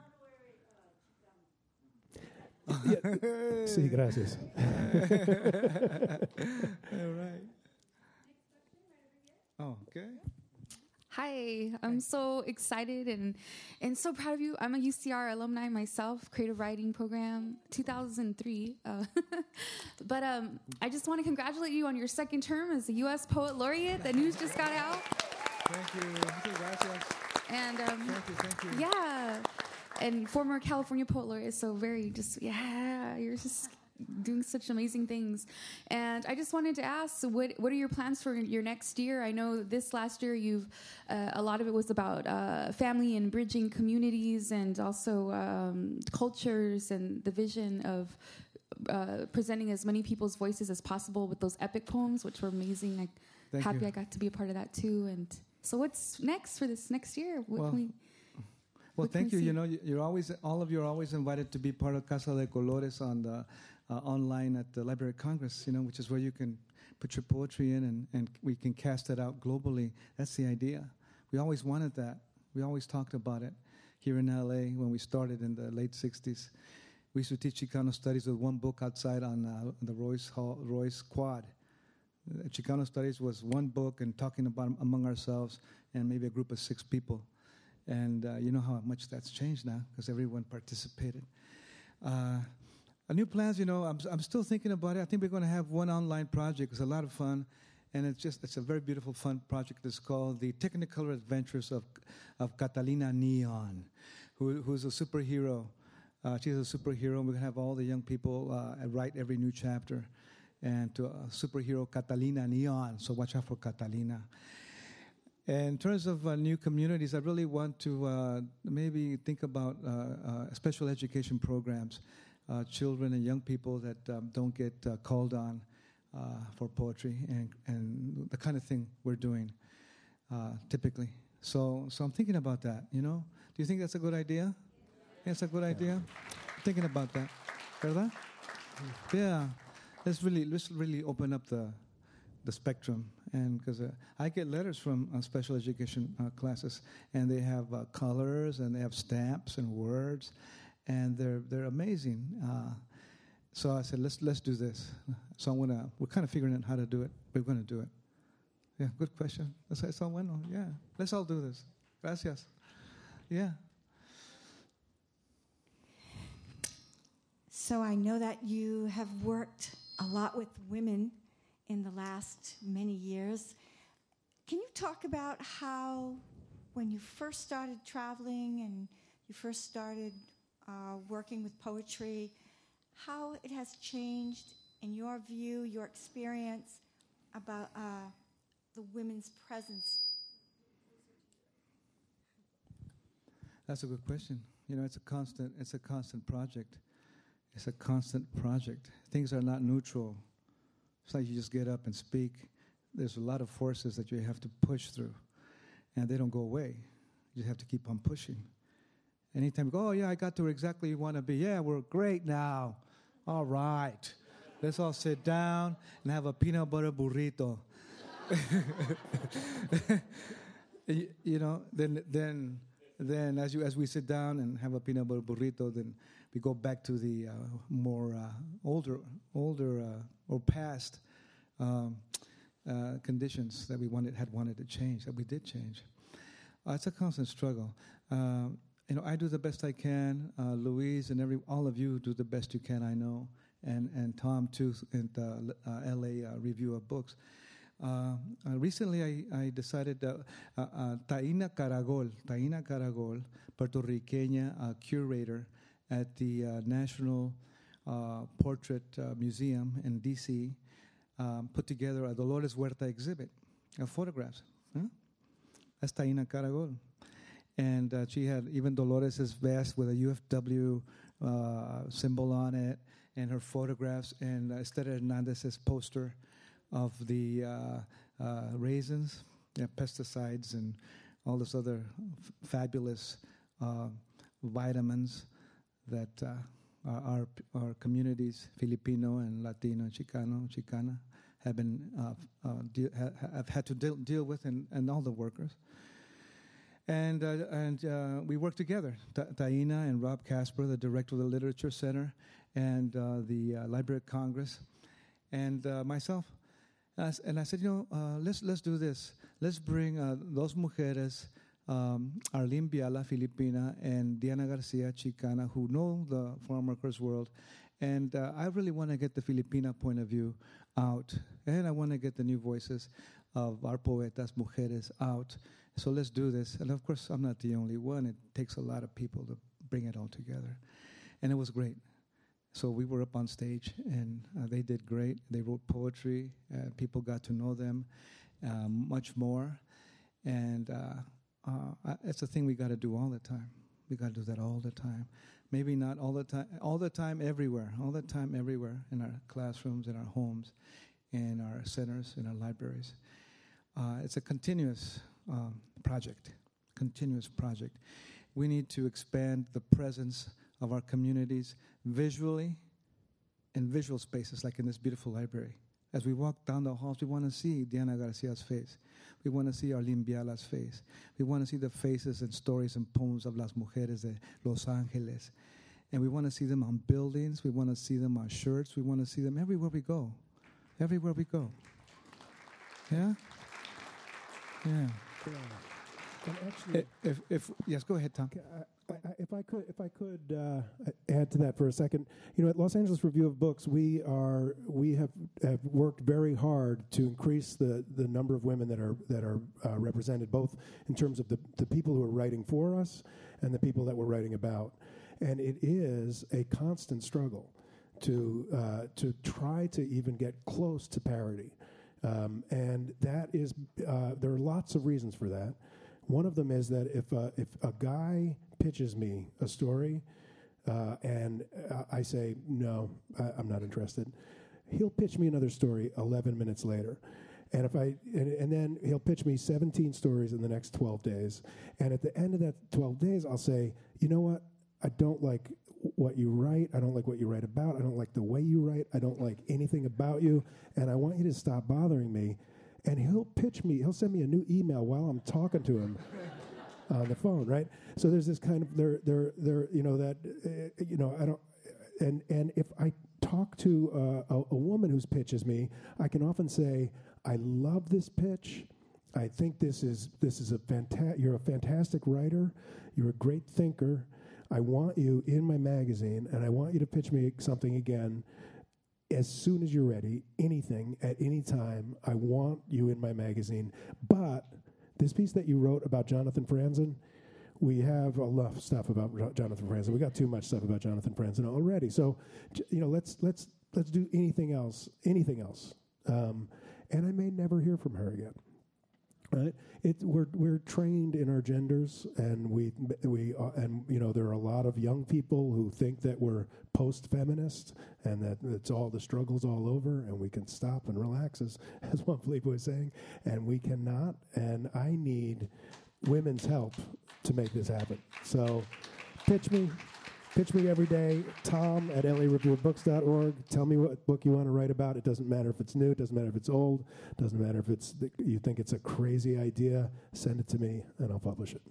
Sí, gracias. All right. Oh, okay. Hi, I'm so excited and, and so proud of you. I'm a U C R alumni myself, Creative Writing Program, two thousand three. Uh, but um, I just want to congratulate you on your second term as the U S Poet Laureate. The news just got out. Thank you. Muchas gracias. And um, Thank you, thank you. yeah, and former California Poet Laureate. So very just, yeah, you're just doing such amazing things. And I just wanted to ask, what what are your plans for your next year? I know this last year you've uh, a lot of it was about uh, family and bridging communities, and also um, cultures, and the vision of uh, presenting as many people's voices as possible with those epic poems, which were amazing. I'm Thank happy you. I got to be a part of that too. And so, what's next for this next year? What Well, can we, Well, what can thank we you. see? You know, you- you're always, all of you are always invited to be part of Casa de Colores on the uh, online at the Library of Congress. You know, which is where you can put your poetry in, and, and we can cast it out globally. That's the idea. We always wanted that. We always talked about it here in L A when we started in the late sixties. We used to teach Chicano studies with one book outside on uh, the Royce Hall, Royce Quad. Uh, Chicano studies was one book and talking about 'em among ourselves, and maybe a group of six people. And uh, you know how much that's changed now because everyone participated. Uh, uh, new plans, you know, I'm, I'm still thinking about it. I think we're going to have one online project. It's a lot of fun, and it's just it's a very beautiful, fun project. It's called The Technicolor Adventures of of Catalina Neon, who, who's a superhero. Uh, she's a superhero, and we're going to have all the young people uh, write every new chapter. And to uh, superhero Catalina Neon, so watch out for Catalina. And in terms of uh, new communities, I really want to uh, maybe think about uh, uh, special education programs, uh, children and young people that um, don't get uh, called on uh, for poetry, and, and the kind of thing we're doing uh, typically. So, so I'm thinking about that. You know, do you think that's a good idea? That's a good idea. Thinking about that, ¿verdad? Yeah. Let's really let's really open up the the spectrum, and because uh, I get letters from uh, special education uh, classes, and they have uh, colors, and they have stamps and words, and they're they're amazing. Uh, so I said, let's let's do this. So I'm gonna we're kind of figuring out how to do it. We're gonna do it. Yeah, good question. That's it's all bueno. Yeah, let's all do this. Gracias. Yeah. So I know that you have worked a lot with women in the last many years. Can you talk about how, when you first started traveling and you first started uh, working with poetry, how it has changed in your view, your experience about uh, the women's presence? That's a good question. You know, it's a constant. It's a constant project. It's a constant project. Things are not neutral. It's like you just get up and speak. There's a lot of forces that you have to push through, and they don't go away. You just have to keep on pushing. Anytime you go, oh, yeah, I got to where exactly you want to be. Yeah, we're great now. All right. Let's all sit down and have a peanut butter burrito. you, you know, then then then as you as we sit down and have a peanut butter burrito, then we go back to the uh, more uh, older, older uh, or past um, uh, conditions that we wanted had wanted to change, that we did change. Uh, it's a constant struggle. Uh, you know, I do the best I can. Uh, Louise and every all of you do the best you can. I know, and and Tom too, in the uh, L A uh, Review of Books. Uh, uh, recently, I, I decided uh, uh, uh, Taina Caragol, Taina Caragol, Puerto Riqueña uh, curator at the uh, National uh, Portrait uh, Museum in D C, um, put together a Dolores Huerta exhibit of photographs. Huh? That's Taina Caragol. And uh, she had even Dolores' vest with a U F W uh, symbol on it, and her photographs, and uh, Esther Hernandez's poster of the uh, uh, raisins, yeah, pesticides, and all this other f- fabulous uh, vitamins that uh, our, our communities, Filipino and Latino, Chicano, Chicana, have been uh, uh, de- ha- have had to deal, deal with, and, and all the workers. And uh, and uh, we work together. Ta- Taina and Rob Casper, the director of the Literature Center, and uh, the uh, Library of Congress, and uh, myself. And I, s- and I said, you know, uh, let's let's do this. Let's bring uh, Dos Mujeres, um, Arlene Biala, Filipina, and Diana Garcia, Chicana, who know the farm workers world. And uh, I really want to get the Filipina point of view out. And I want to get the new voices of our poetas, mujeres, out. So let's do this. And of course, I'm not the only one. It takes a lot of people to bring it all together. And it was great. So we were up on stage, and uh, they did great. They wrote poetry. Uh, people got to know them um, much more. And uh, uh, it's a thing we got to do all the time. We got to do that all the time. Maybe not all the time, all the time everywhere, all the time everywhere, in our classrooms, in our homes, in our centers, in our libraries. Uh, it's a continuous um, project, continuous project. We need to expand the presence of our communities visually in visual spaces, like in this beautiful library. As we walk down the halls, we want to see Diana Garcia's face. We want to see Arlene Biala's face. We want to see the faces and stories and poems of Las Mujeres de Los Angeles. And we want to see them on buildings. We want to see them on shirts. We want to see them everywhere we go. Everywhere we go. Yeah? Yeah. Yeah. And actually, If, if, yes, go ahead, Tom. I, I, if I could, if I could uh, add to that for a second, you know, at Los Angeles Review of Books, we are we have, have worked very hard to increase the, the number of women that are that are uh, represented, both in terms of the the people who are writing for us and the people that we're writing about, and it is a constant struggle to uh, to try to even get close to parity, um, and that is uh, there are lots of reasons for that. One of them is that if uh, if a guy pitches me a story uh, and uh, I say, no, I, I'm not interested, he'll pitch me another story eleven minutes later. And if I and, and then he'll pitch me seventeen stories in the next twelve days. And at the end of that twelve days, I'll say, you know what? I don't like what you write. I don't like what you write about. I don't like the way you write. I don't like anything about you. And I want you to stop bothering me. And he'll pitch me, he'll send me a new email while I'm talking to him on the phone, right? So there's this kind of, there, there, there, you know, that, uh, you know, I don't, and and if I talk to uh, a, a woman who pitches me, I can often say, I love this pitch. I think this is, this is a fantastic, you're a fantastic writer. You're a great thinker. I want you in my magazine, and I want you to pitch me something again. As soon as you're ready, anything, at any time, I want you in my magazine. But this piece that you wrote about Jonathan Franzen, we have a lot of stuff about Jonathan Franzen. We got too much stuff about Jonathan Franzen already. So, you know, let's let's let's do anything else, anything else. Um, and I may never hear from her again. Right? It, we're we're trained in our genders, and we we uh, and you know there are a lot of young people who think that we're post-feminist and that it's all the struggle's all over, and we can stop and relax, as as Juan Felipe was saying, and we cannot. And I need women's help to make this happen. So, pitch me. Pitch me every day, Tom at L A review of books dot org. Tell me what book you want to write about. It doesn't matter if it's new. It doesn't matter if it's old. It doesn't matter if it's th- you think it's a crazy idea. Send it to me, and I'll publish it.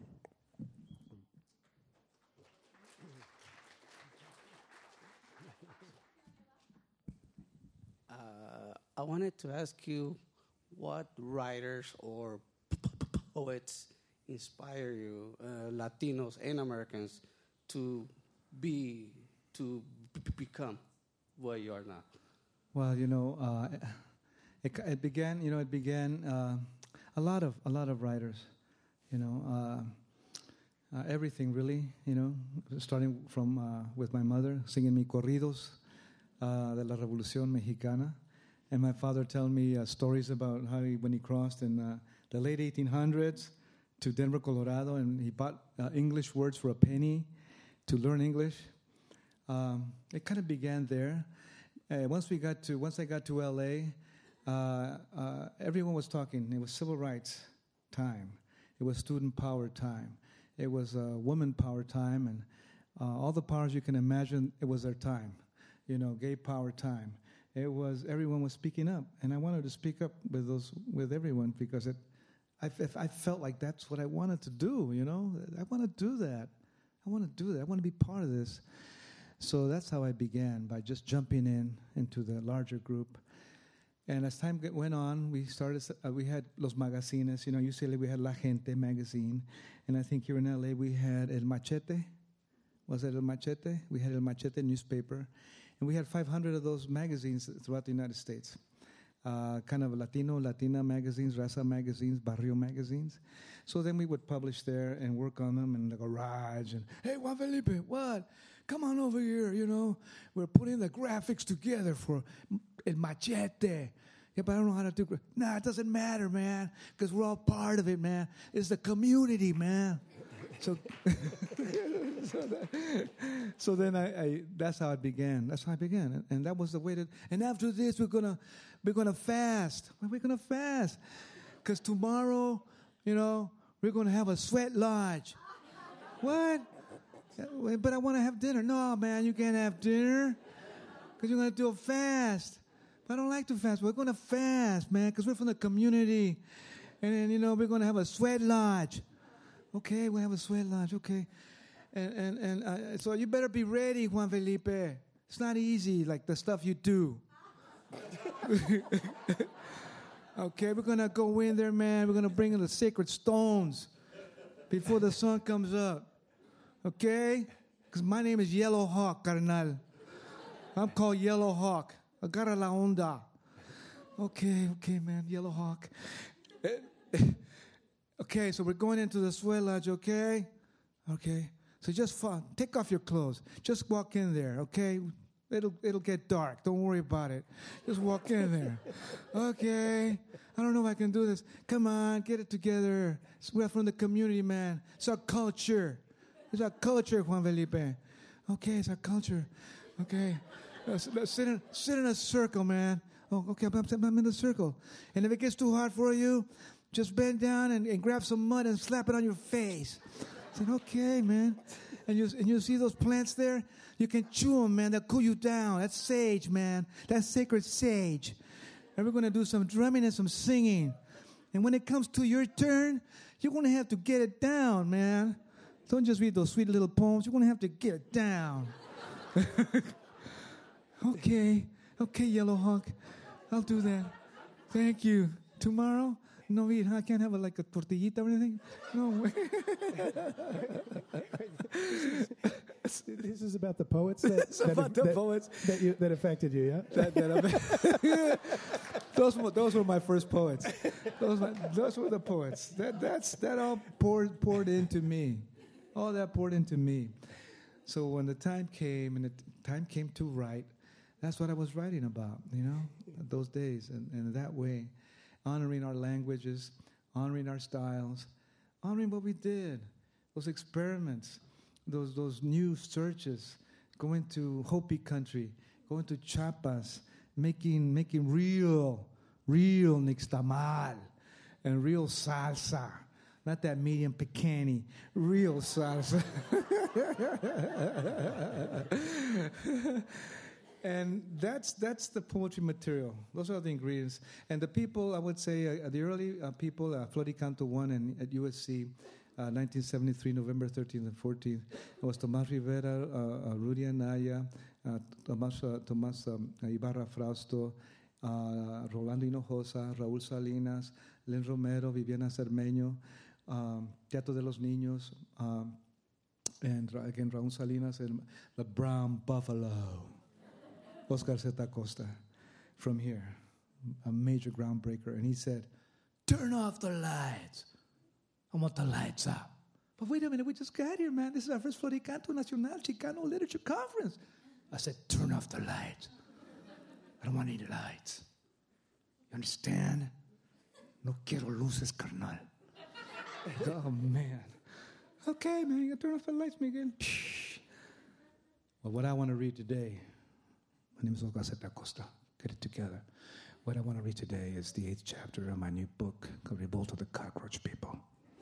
Uh, I wanted to ask you what writers or poets inspire you, uh, Latinos and Americans, to be to b- become what you are now? Well, you know, uh, it, it began. You know, it began. Uh, a lot of a lot of writers. You know, uh, uh, everything really. You know, starting from uh, with my mother singing me corridos uh, de la Revolución Mexicana, and my father telling me uh, stories about how he, when he crossed in uh, the late eighteen hundreds to Denver, Colorado, and he bought uh, English words for a penny to learn English. Um, it kind of began there. Uh, once we got to, once I got to L A, uh, uh, everyone was talking. It was civil rights time. It was student power time. It was uh, woman power time, and uh, all the powers you can imagine. It was their time. You know, gay power time. It was everyone was speaking up, and I wanted to speak up with those with everyone because it. I, f- I felt like that's what I wanted to do. You know, I want to do that. I want to do that. I want to be part of this. So that's how I began, by just jumping in into the larger group. And as time get, went on, we started. Uh, we had los magazines. You know, U C L A we had La Gente magazine, and I think here in L A we had El Machete. Was it El Machete? We had El Machete newspaper, and we had five hundred of those magazines throughout the United States. Uh, kind of Latino, Latina magazines, Raza magazines, Barrio magazines. So then we would publish there and work on them in the garage. And, hey, Juan Felipe, what? Come on over here, you know. We're putting the graphics together for El Machete. Yeah, but I don't know how to do gra- Nah, it doesn't matter, man, because we're all part of it, man. It's the community, man. So, so, that, so then I, I, that's how it began. That's how I began, and, and that was the way that. And after this, we're gonna, we're gonna fast. Why are we gonna fast? Because tomorrow, you know, we're gonna have a sweat lodge. What? But I want to have dinner. No, man, you can't have dinner because you're gonna do a fast. But I don't like to fast. We're gonna fast, man, because we're from the community, and then you know we're gonna have a sweat lodge. Okay, we have a sweat lodge, okay. And and, and uh, so you better be ready, Juan Felipe. It's not easy, like the stuff you do. Okay, we're going to go in there, man. We're going to bring in the sacred stones before the sun comes up. Okay? Because my name is Yellow Hawk, carnal. I'm called Yellow Hawk. Agarra la onda. Okay, okay, man, Yellow Hawk. Okay, so we're going into the sweat lodge, okay? Okay. So just fun. Take off your clothes. Just walk in there, okay? It'll it'll get dark. Don't worry about it. Just walk in there. Okay. I don't know if I can do this. Come on, get it together. We're from the community, man. It's our culture. It's our culture, Juan Felipe. Okay, it's our culture. Okay. Let's, let's sit in sit in a circle, man. Oh, okay, I'm, I'm in the circle. And if it gets too hard for you, just bend down and, and grab some mud and slap it on your face. I said, okay, man. And you and you see those plants there? You can chew them, man. They'll cool you down. That's sage, man. That's sacred sage. And we're going to do some drumming and some singing. And when it comes to your turn, you're going to have to get it down, man. Don't just read those sweet little poems. You're going to have to get it down. Okay. Okay, Yellow Hawk. I'll do that. Thank you. Tomorrow? No, eat, huh? I can't have a, like a tortillita or anything? No way. This is about the poets that, It's that, about the that, poets. that, you, that affected you, yeah? That, that those, were, those were my first poets. Those, were, those were the poets. That, that's, that all poured, poured into me. All that poured into me. So when the time came, and the time came to write, that's what I was writing about, you know, those days. And, and that way, honoring our languages, honoring our styles, honoring what we did, those experiments, those those new searches, going to Hopi country, going to Chiapas, making making real, real nixtamal and real salsa. Not that medium picani, real salsa. And that's that's the poetry material. Those are the ingredients. And the people, I would say, uh, the early uh, people, uh, Floricanto one and at U S C, uh, nineteen seventy-three, November thirteenth and fourteenth. It was Tomás Rivera, uh, uh, Rudy Anaya, uh, Tomás, uh, Tomás um, Ibarra Frausto, uh, Rolando Hinojosa, Raúl Salinas, Len Romero, Viviana Cermeño, um, Teatro de los Niños, um, and uh, again Raúl Salinas, and the Brown Buffalo. Oscar Zeta Costa from here, a major groundbreaker. And he said, turn off the lights. I want the lights up. But wait a minute, we just got here, man. This is our first Floricanto Nacional Chicano Literature Conference. I said, turn off the lights. I don't want any lights. You understand? No quiero luces, carnal. Oh, man. Okay, man, you turn off the lights, Miguel. Well, what I want to read today, my name is Oscar Zeta Acosta. Get it together. What I want to read today is the eighth chapter of my new book called Revolt of the Cockroach People.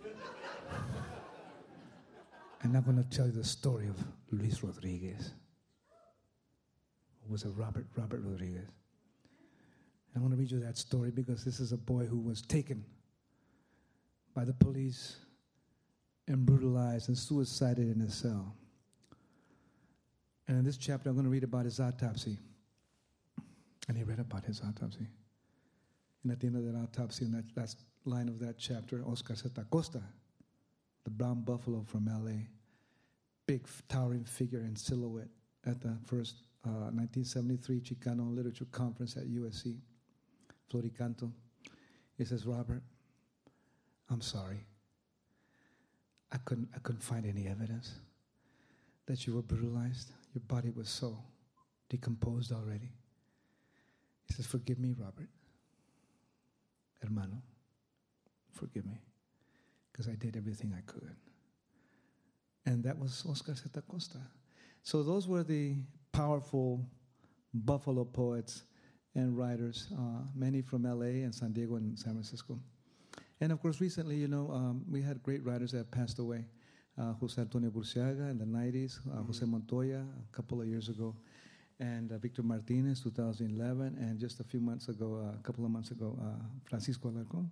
And I'm going to tell you the story of Luis Rodriguez, who was a Robert, Robert Rodriguez. I want to read you that story because this is a boy who was taken by the police and brutalized and suicided in his cell. And in this chapter, I'm going to read about his autopsy. And he read about his autopsy. And at the end of that autopsy, in that last line of that chapter, Oscar Zeta Acosta, the brown buffalo from L A, big towering figure in silhouette at the first uh, nineteen seventy-three Chicano Literature Conference at U S C, Floricanto. He says, Robert, I'm sorry. I couldn't, I couldn't find any evidence that you were brutalized. Your body was so decomposed already. He says, forgive me, Robert. Hermano, forgive me. Because I did everything I could. And that was Oscar Zeta Acosta. So those were the powerful Buffalo poets and writers, uh, many from L A and San Diego and San Francisco. And of course, recently, you know, um, we had great writers that have passed away. Uh, Jose Antonio Burciaga in the nineties, uh, mm-hmm. Jose Montoya a couple of years ago, and uh, Victor Martinez, two thousand eleven, and just a few months ago, uh, a couple of months ago, uh, Francisco Alarcón.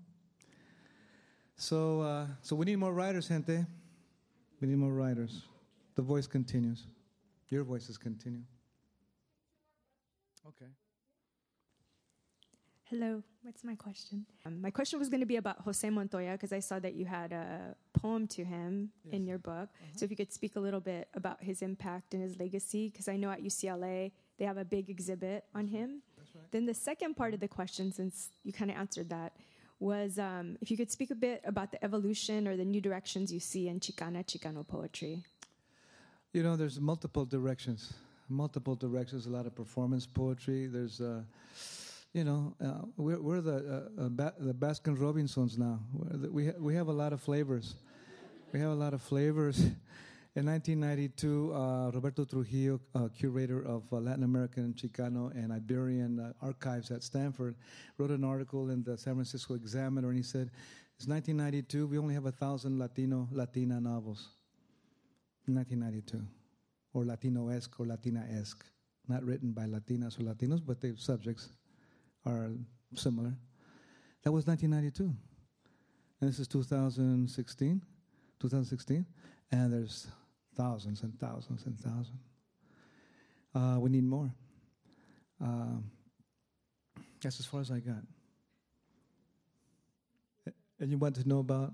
So, uh, so we need more writers, gente. We need more writers. The voice continues. Your voices continue. Okay. Hello, what's my question? Um, my question was going to be about Jose Montoya because I saw that you had a poem to him yes. in your book. Uh-huh. So if you could speak a little bit about his impact and his legacy, because I know at U C L A they have a big exhibit on him. That's right. Then the second part of the question, since you kind of answered that, was um, if you could speak a bit about the evolution or the new directions you see in Chicana, Chicano poetry. You know, there's multiple directions, multiple directions, a lot of performance poetry. There's... Uh, You know, uh, we're, we're the uh, uh, ba- the Baskin Robinsons now. The, we ha- we have a lot of flavors. We have a lot of flavors. In nineteen ninety-two, uh, Roberto Trujillo, uh, curator of uh, Latin American, Chicano, and Iberian uh, archives at Stanford, wrote an article in the San Francisco Examiner, and he said, "It's nineteen ninety-two. We only have a thousand Latino Latina novels." In nineteen ninety-two, or Latino-esque or Latina-esque, not written by Latinas or Latinos, but the subjects are similar. That was nineteen ninety-two. And this is two thousand sixteen, two thousand sixteen, and there's thousands and thousands and thousands. Uh, we need more. Um, that's as far as I got. And you want to know about?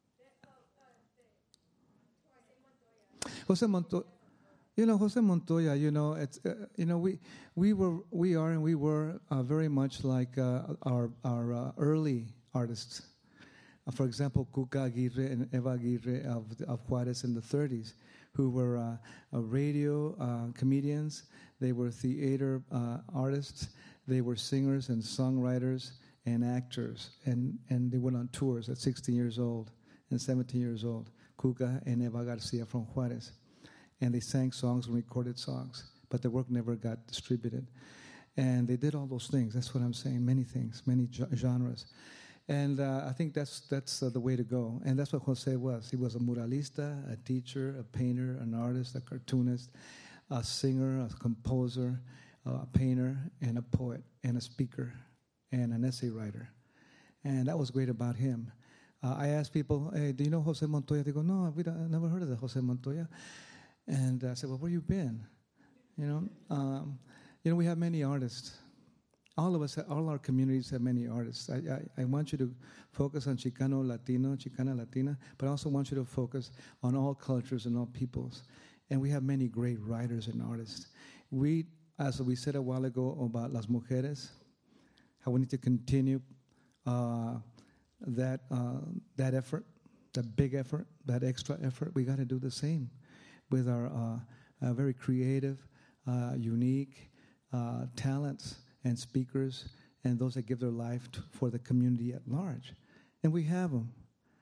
Jose Montoya. You know, Jose Montoya, you know, it's, uh, you know, we we were, we are, and we were uh, very much like uh, our our uh, early artists. Uh, for example, Cuca Aguirre and Eva Aguirre of, of Juarez in the thirties, who were uh, uh, radio uh, comedians. They were theater uh, artists. They were singers and songwriters and actors, and and they went on tours at sixteen years old and seventeen years old. Cuca and Eva Garcia from Juarez. And they sang songs and recorded songs, but their work never got distributed. And they did all those things. That's what I'm saying, many things, many ge- genres. And uh, I think that's that's uh, the way to go. And that's what Jose was. He was a muralista, a teacher, a painter, an artist, a cartoonist, a singer, a composer, uh, a painter, and a poet, and a speaker, and an essay writer. And that was great about him. Uh, I asked people, hey, do you know Jose Montoya? They go, no, we don't, I've never heard of the Jose Montoya. And I said, well, where you been? You know, um, you know, we have many artists. All of us, all our communities have many artists. I, I, I want you to focus on Chicano, Latino, Chicana, Latina, but I also want you to focus on all cultures and all peoples. And we have many great writers and artists. We, as we said a while ago about Las Mujeres, how we need to continue uh, that uh, that effort, that big effort, that extra effort. We got to do the same with our uh, uh, very creative, uh, unique uh, talents and speakers and those that give their life to, for the community at large. And we have them.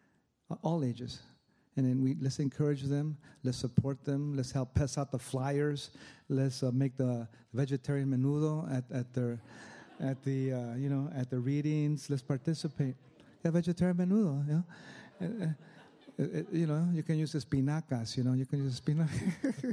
uh, all ages. And then we let's encourage them, let's support them, let's help pass out the flyers, let's uh, make the vegetarian menudo at, at their, at the uh, you know at the readings. Let's participate. Yeah, vegetarian menudo. You know, uh, uh, uh, you know you can use espinacas. You know you can use spinaca.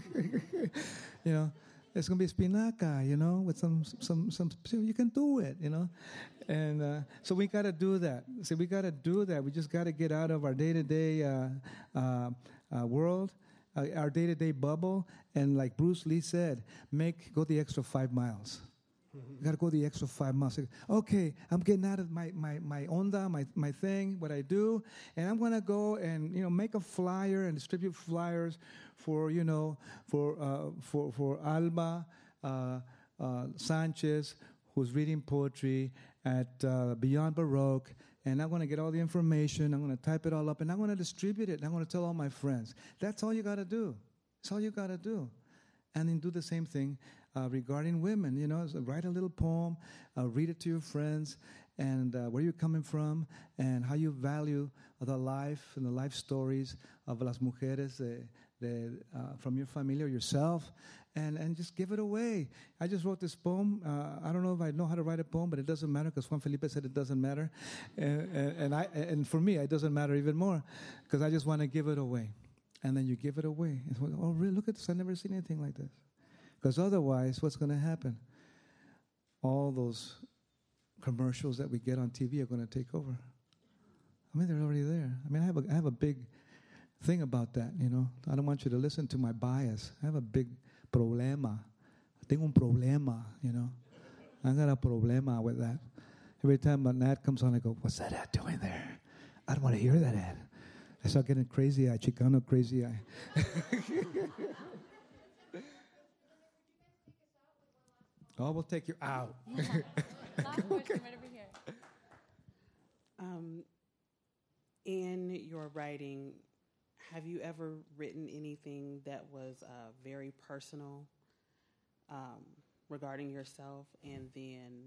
you know. It's gonna be spinaca, you know, with some some some. You can do it, you know, and uh, so we gotta do that. So we gotta do that. We just gotta get out of our day-to-day uh, uh, uh, world, uh, our day-to-day bubble, and like Bruce Lee said, make go the extra five miles. Mm-hmm. You gotta go the extra five miles. Okay, I'm getting out of my my my onda, my my thing, what I do, and I'm gonna go and you know make a flyer and distribute flyers for you know for uh, for for Alba uh, uh, Sanchez, who's reading poetry at uh, Beyond Baroque, and I'm going to get all the information. I'm going to type it all up, and I'm going to distribute it. And I'm going to tell all my friends. That's all you got to do. That's all you got to do, and then do the same thing uh, regarding women. You know, so write a little poem, uh, read it to your friends, and uh, where you're coming from, and how you value the life and the life stories of las mujeres. Uh, The, uh, from your family or yourself, and, and just give it away. I just wrote this poem. Uh, I don't know if I know how to write a poem, but it doesn't matter because Juan Felipe said it doesn't matter. And, and, and, I, and for me, it doesn't matter even more because I just want to give it away. And then you give it away. It's like, oh, really? Look at this. I've never seen anything like this. Because otherwise, what's going to happen? All those commercials that we get on T V are going to take over. I mean, they're already there. I mean, I have a, I have a big thing about that, you know. I don't want you to listen to my bias. I have a big problema. Tengo un problema, you know. I got a problema with that. Every time an ad comes on, I go, what's that ad doing there? I don't want to hear that ad. I start getting crazy eye, Chicano crazy eye. Oh, we'll take you out. Last question right over here. Um, in your writing, have you ever written anything that was uh, very personal um, regarding yourself and then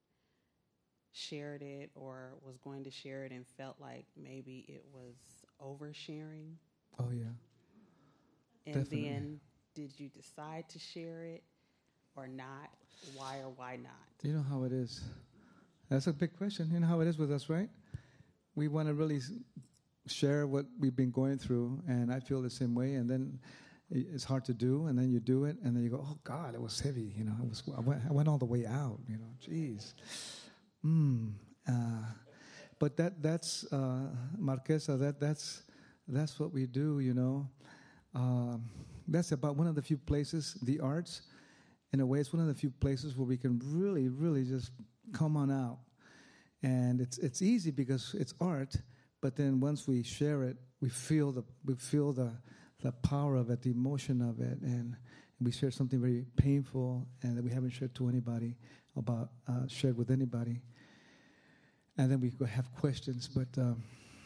shared it or was going to share it and felt like maybe it was oversharing? Oh, yeah. And Definitely. then did you decide to share it or not? Why or why not? You know how it is. That's a big question. You know how it is with us, right? We want to really share what we've been going through, and I feel the same way. And then it's hard to do, and then you do it, and then you go, "Oh God, it was heavy." You know, it was. I went, I went all the way out. You know, jeez. Hmm. Uh, but that that's uh, Marquesa. That that's that's what we do. You know, um, that's about one of the few places, the arts. In a way, it's one of the few places where we can really, really just come on out, and it's it's easy because it's art. But then once we share it, we feel the we feel the the power of it, the emotion of it, and we share something very painful and that we haven't shared to anybody about uh, shared with anybody. And then we go have questions, but um,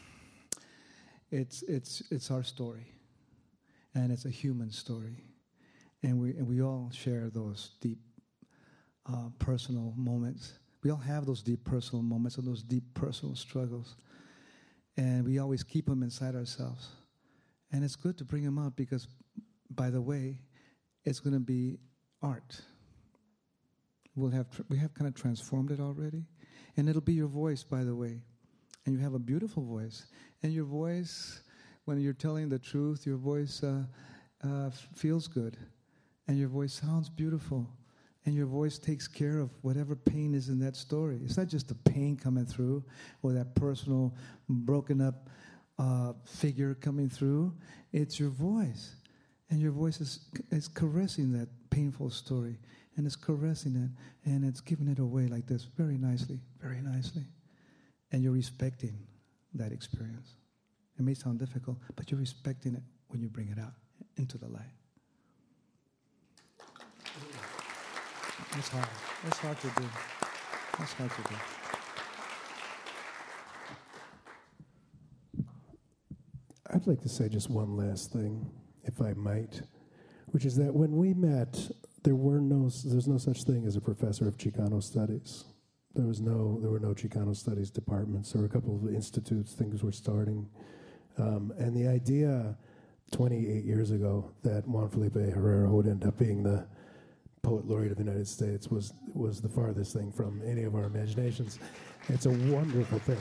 it's it's it's our story, and it's a human story, and we and we all share those deep uh, personal moments. We all have those deep personal moments and those deep personal struggles. And we always keep them inside ourselves. And it's good to bring them out because, by the way, it's going to be art. We'll have tr- we have kind of transformed it already. And it'll be your voice, by the way. And you have a beautiful voice. And your voice, when you're telling the truth, your voice uh, uh, f- feels good. And your voice sounds beautiful. And your voice takes care of whatever pain is in that story. It's not just the pain coming through or that personal broken up uh, figure coming through. It's your voice. And your voice is, is caressing that painful story. And it's caressing it. And it's giving it away like this very nicely, very nicely. And you're respecting that experience. It may sound difficult, but you're respecting it when you bring it out into the light. It's hard. It's hard to do. It's hard to do. I'd like to say just one last thing, if I might, which is that when we met, there were no, there's no such thing as a professor of Chicano studies. There was no, there were no Chicano studies departments. There were a couple of institutes, things were starting. Um, and the idea twenty-eight years ago that Juan Felipe Herrera would end up being the Poet Laureate of the United States was was the farthest thing from any of our imaginations. It's a wonderful thing.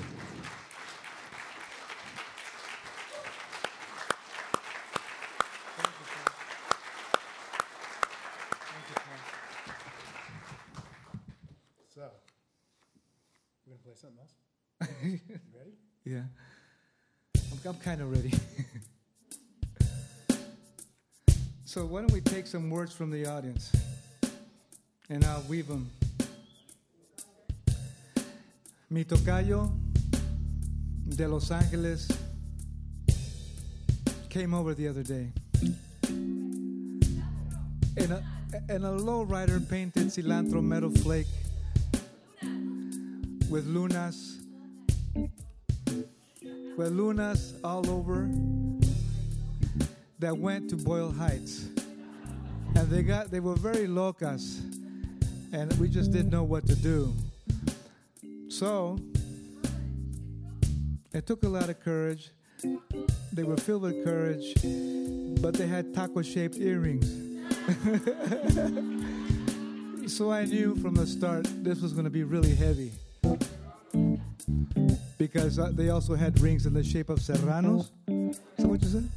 So, we're going to play something else? You ready? Yeah. I'm, I'm kind of ready. So why don't we take some words from the audience, and I'll weave them. Mi tocayo de Los Angeles came over the other day. And a, and a lowrider painted cilantro metal flake with lunas, with lunas all over, that went to Boyle Heights. And they got they were very locas, and we just didn't know what to do. So it took a lot of courage. They were filled with courage, but they had taco-shaped earrings. So I knew from the start this was going to be really heavy, because uh, they also had rings in the shape of serranos. Is that what you said?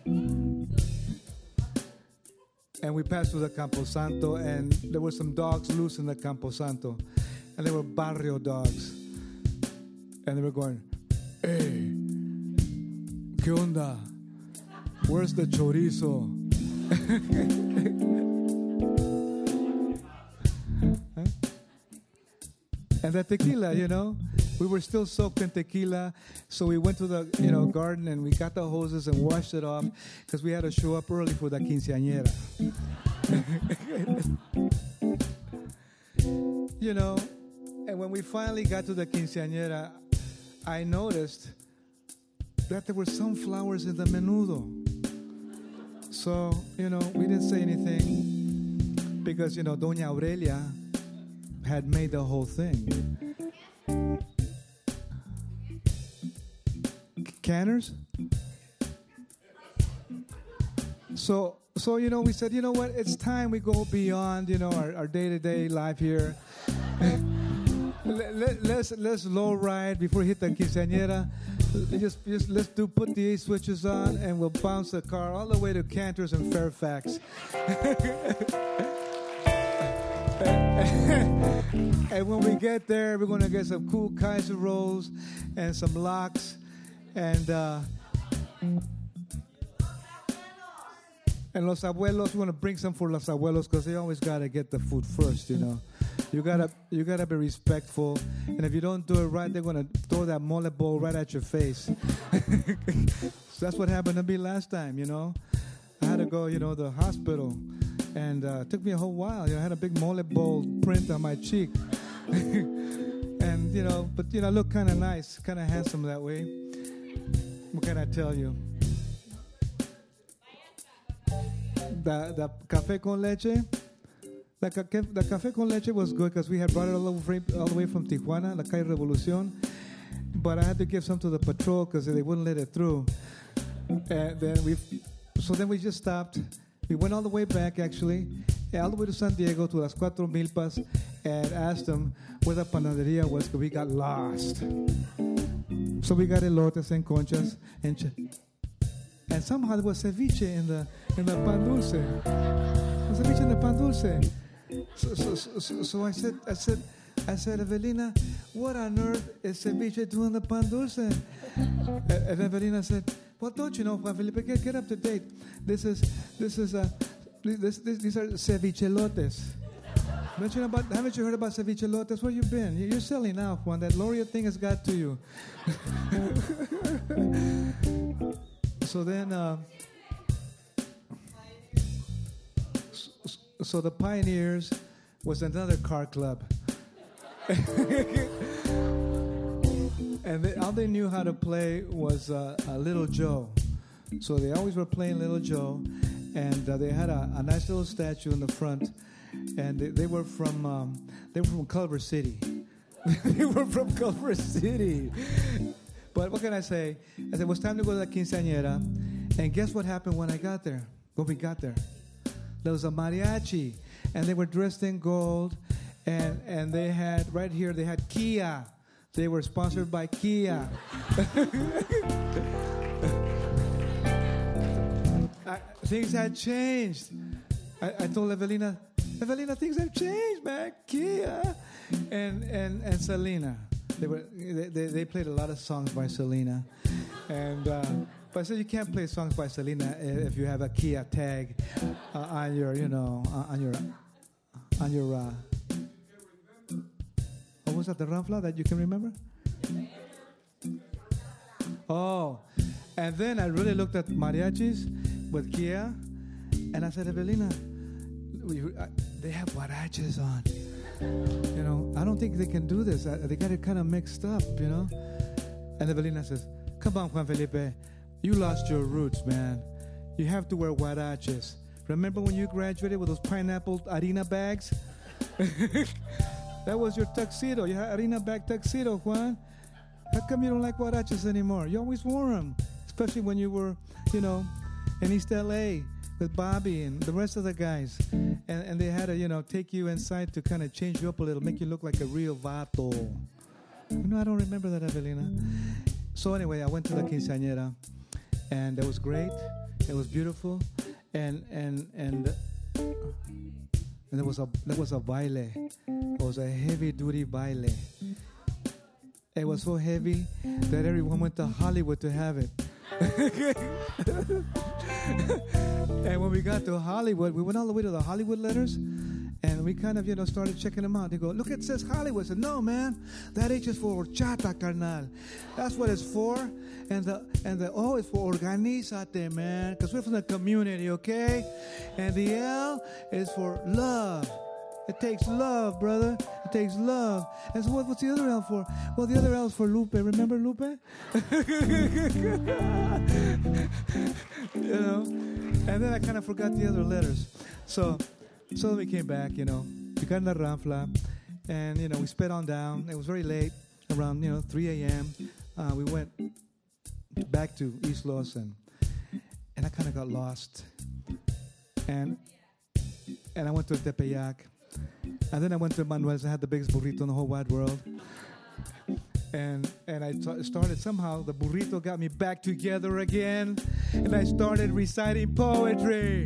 And we passed through the Camposanto, and there were some dogs loose in the Camposanto, and they were barrio dogs, and they were going, "Hey, ¿qué onda? Where's the chorizo?" Huh? And the tequila, you know, we were still soaked in tequila, so we went to the, you know, garden and we got the hoses and washed it off because we had to show up early for the quinceañera. You know, and when we finally got to the quinceañera, I noticed that there were some flowers in the menudo. So, you know, we didn't say anything because, you know, Doña Aurelia had made the whole thing. Canners? So, so you know, we said, you know what? It's time we go beyond, you know, our, our day-to-day life here. let, let, let's let's low ride before we hit the quinceañera. Just just let's do put the eight switches on, and we'll bounce the car all the way to Cantors and Fairfax. And when we get there, we're gonna get some cool Kaiser rolls and some lox. And uh, and los abuelos, we want to bring some for los abuelos because they always gotta get the food first, you know. You gotta you gotta be respectful, and if you don't do it right, they're gonna throw that mole bowl right at your face. So that's what happened to me last time, you know. I had to go, you know, to the hospital, and uh, it took me a whole while. You know, I had a big mole bowl print on my cheek, and you know, but you know, I look kind of nice, kind of handsome that way. What can I tell you? The the café con leche, the, ca- the café con leche was good because we had brought it all, over, all the way from Tijuana, La Calle Revolucion. But I had to give some to the patrol because they wouldn't let it through. And then we, so then we just stopped. We went all the way back, actually, all the way to San Diego to Las Cuatro Milpas, and asked them where the panaderia was because we got lost. So we got elotes and conchas, and ch- and somehow there was ceviche in the in the pan dulce. There was ceviche in the pan dulce. So, so, so, so, so I said, I said, I said, Evelina, what on earth is ceviche doing in the pan dulce? And, and Evelina said, well, don't you know, Juan Felipe, get, get up to date. This is this is uh, this, this these are cevichelotes. Don't you know about, haven't you heard about cevichelotes? Where you been? You're selling now, Juan. That Laureate thing has got to you. So then, uh, so, so the Pioneers was another car club. And they, all they knew how to play was uh, a Little Joe. So they always were playing Little Joe. And uh, they had a, a nice little statue in the front. And they, they were from um, they were from Culver City. They were from Culver City. But what can I say? I said, it was time to go to the quinceañera. And guess what happened when I got there? When we got there? There was a mariachi. And they were dressed in gold. And, and they had, right here, they had Kia. They were sponsored by Kia. I, things had changed. I, I told Evelina, Evelina, things have changed, man. Kia. And, and, and Selena. They, were, they, they, they played a lot of songs by Selena. And... Uh, But I said you can't play songs by Selena if you have a Kia tag uh, on your, you know, on your, on your. Uh, what was that? The Ranfla that you can remember? Oh, and then I really looked at mariachis with Kia, and I said, Evelina, we, uh, they have huaraches on. You know, I don't think they can do this. They got it kind of mixed up, you know. And Evelina says, "Come on, Juan Felipe. You lost your roots, man. You have to wear huaraches. Remember when you graduated with those pineapple harina bags? That was your tuxedo. You had harina bag tuxedo, Juan. How come you don't like huaraches anymore? You always wore them, especially when you were, you know, in East L A with Bobby and the rest of the guys. And, and they had to, you know, take you inside to kind of change you up a little, make you look like a real vato. You know, I don't remember that, Evelina. So anyway, I went to the quinceañera. And it was great. It was beautiful, and and and and there was a there was a baile. It was a heavy duty baile. It was so heavy that everyone went to Hollywood to have it. And when we got to Hollywood, we went all the way to the Hollywood letters. And we kind of, you know, started checking them out. They go, look, it says Hollywood. I said, no, man, that H is for horchata, carnal. That's what it's for. And the, and the O is for organizate, man, because we're from the community, okay? And the L is for love. It takes love, brother. It takes love. And so what, what's the other L for? Well, the other L is for Lupe. Remember Lupe? You know? And then I kind of forgot the other letters. So... So then we came back, you know, we got in the Ranfla, and, you know, we sped on down. It was very late, around, you know, three a.m. Uh, we went back to East Los, and, and I kind of got lost. And and I went to Tepeyac. And then I went to Manuel's. I had the biggest burrito in the whole wide world. And and I t- started, somehow, the burrito got me back together again. And I started reciting poetry.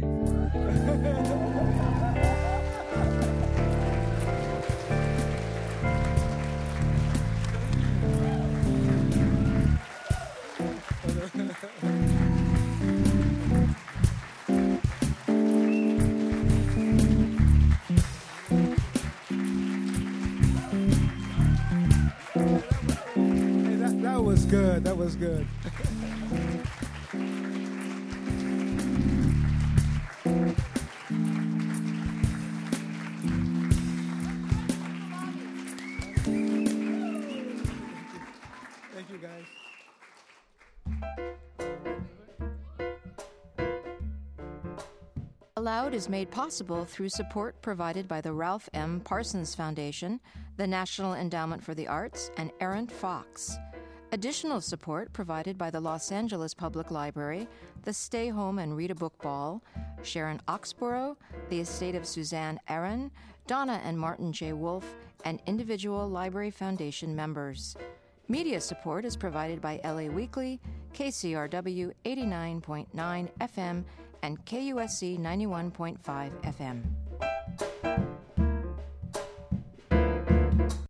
That was good. That was good. Thank you, guys. Aloud is made possible through support provided by the Ralph M. Parsons Foundation, the National Endowment for the Arts, and Aaron Fox. Additional support provided by the Los Angeles Public Library, the Stay Home and Read a Book Ball, Sharon Oxborough, the estate of Suzanne Aaron, Donna and Martin J. Wolfe, and individual Library Foundation members. Media support is provided by L A Weekly, K C R W eighty-nine point nine F M, and K U S C ninety-one point five F M.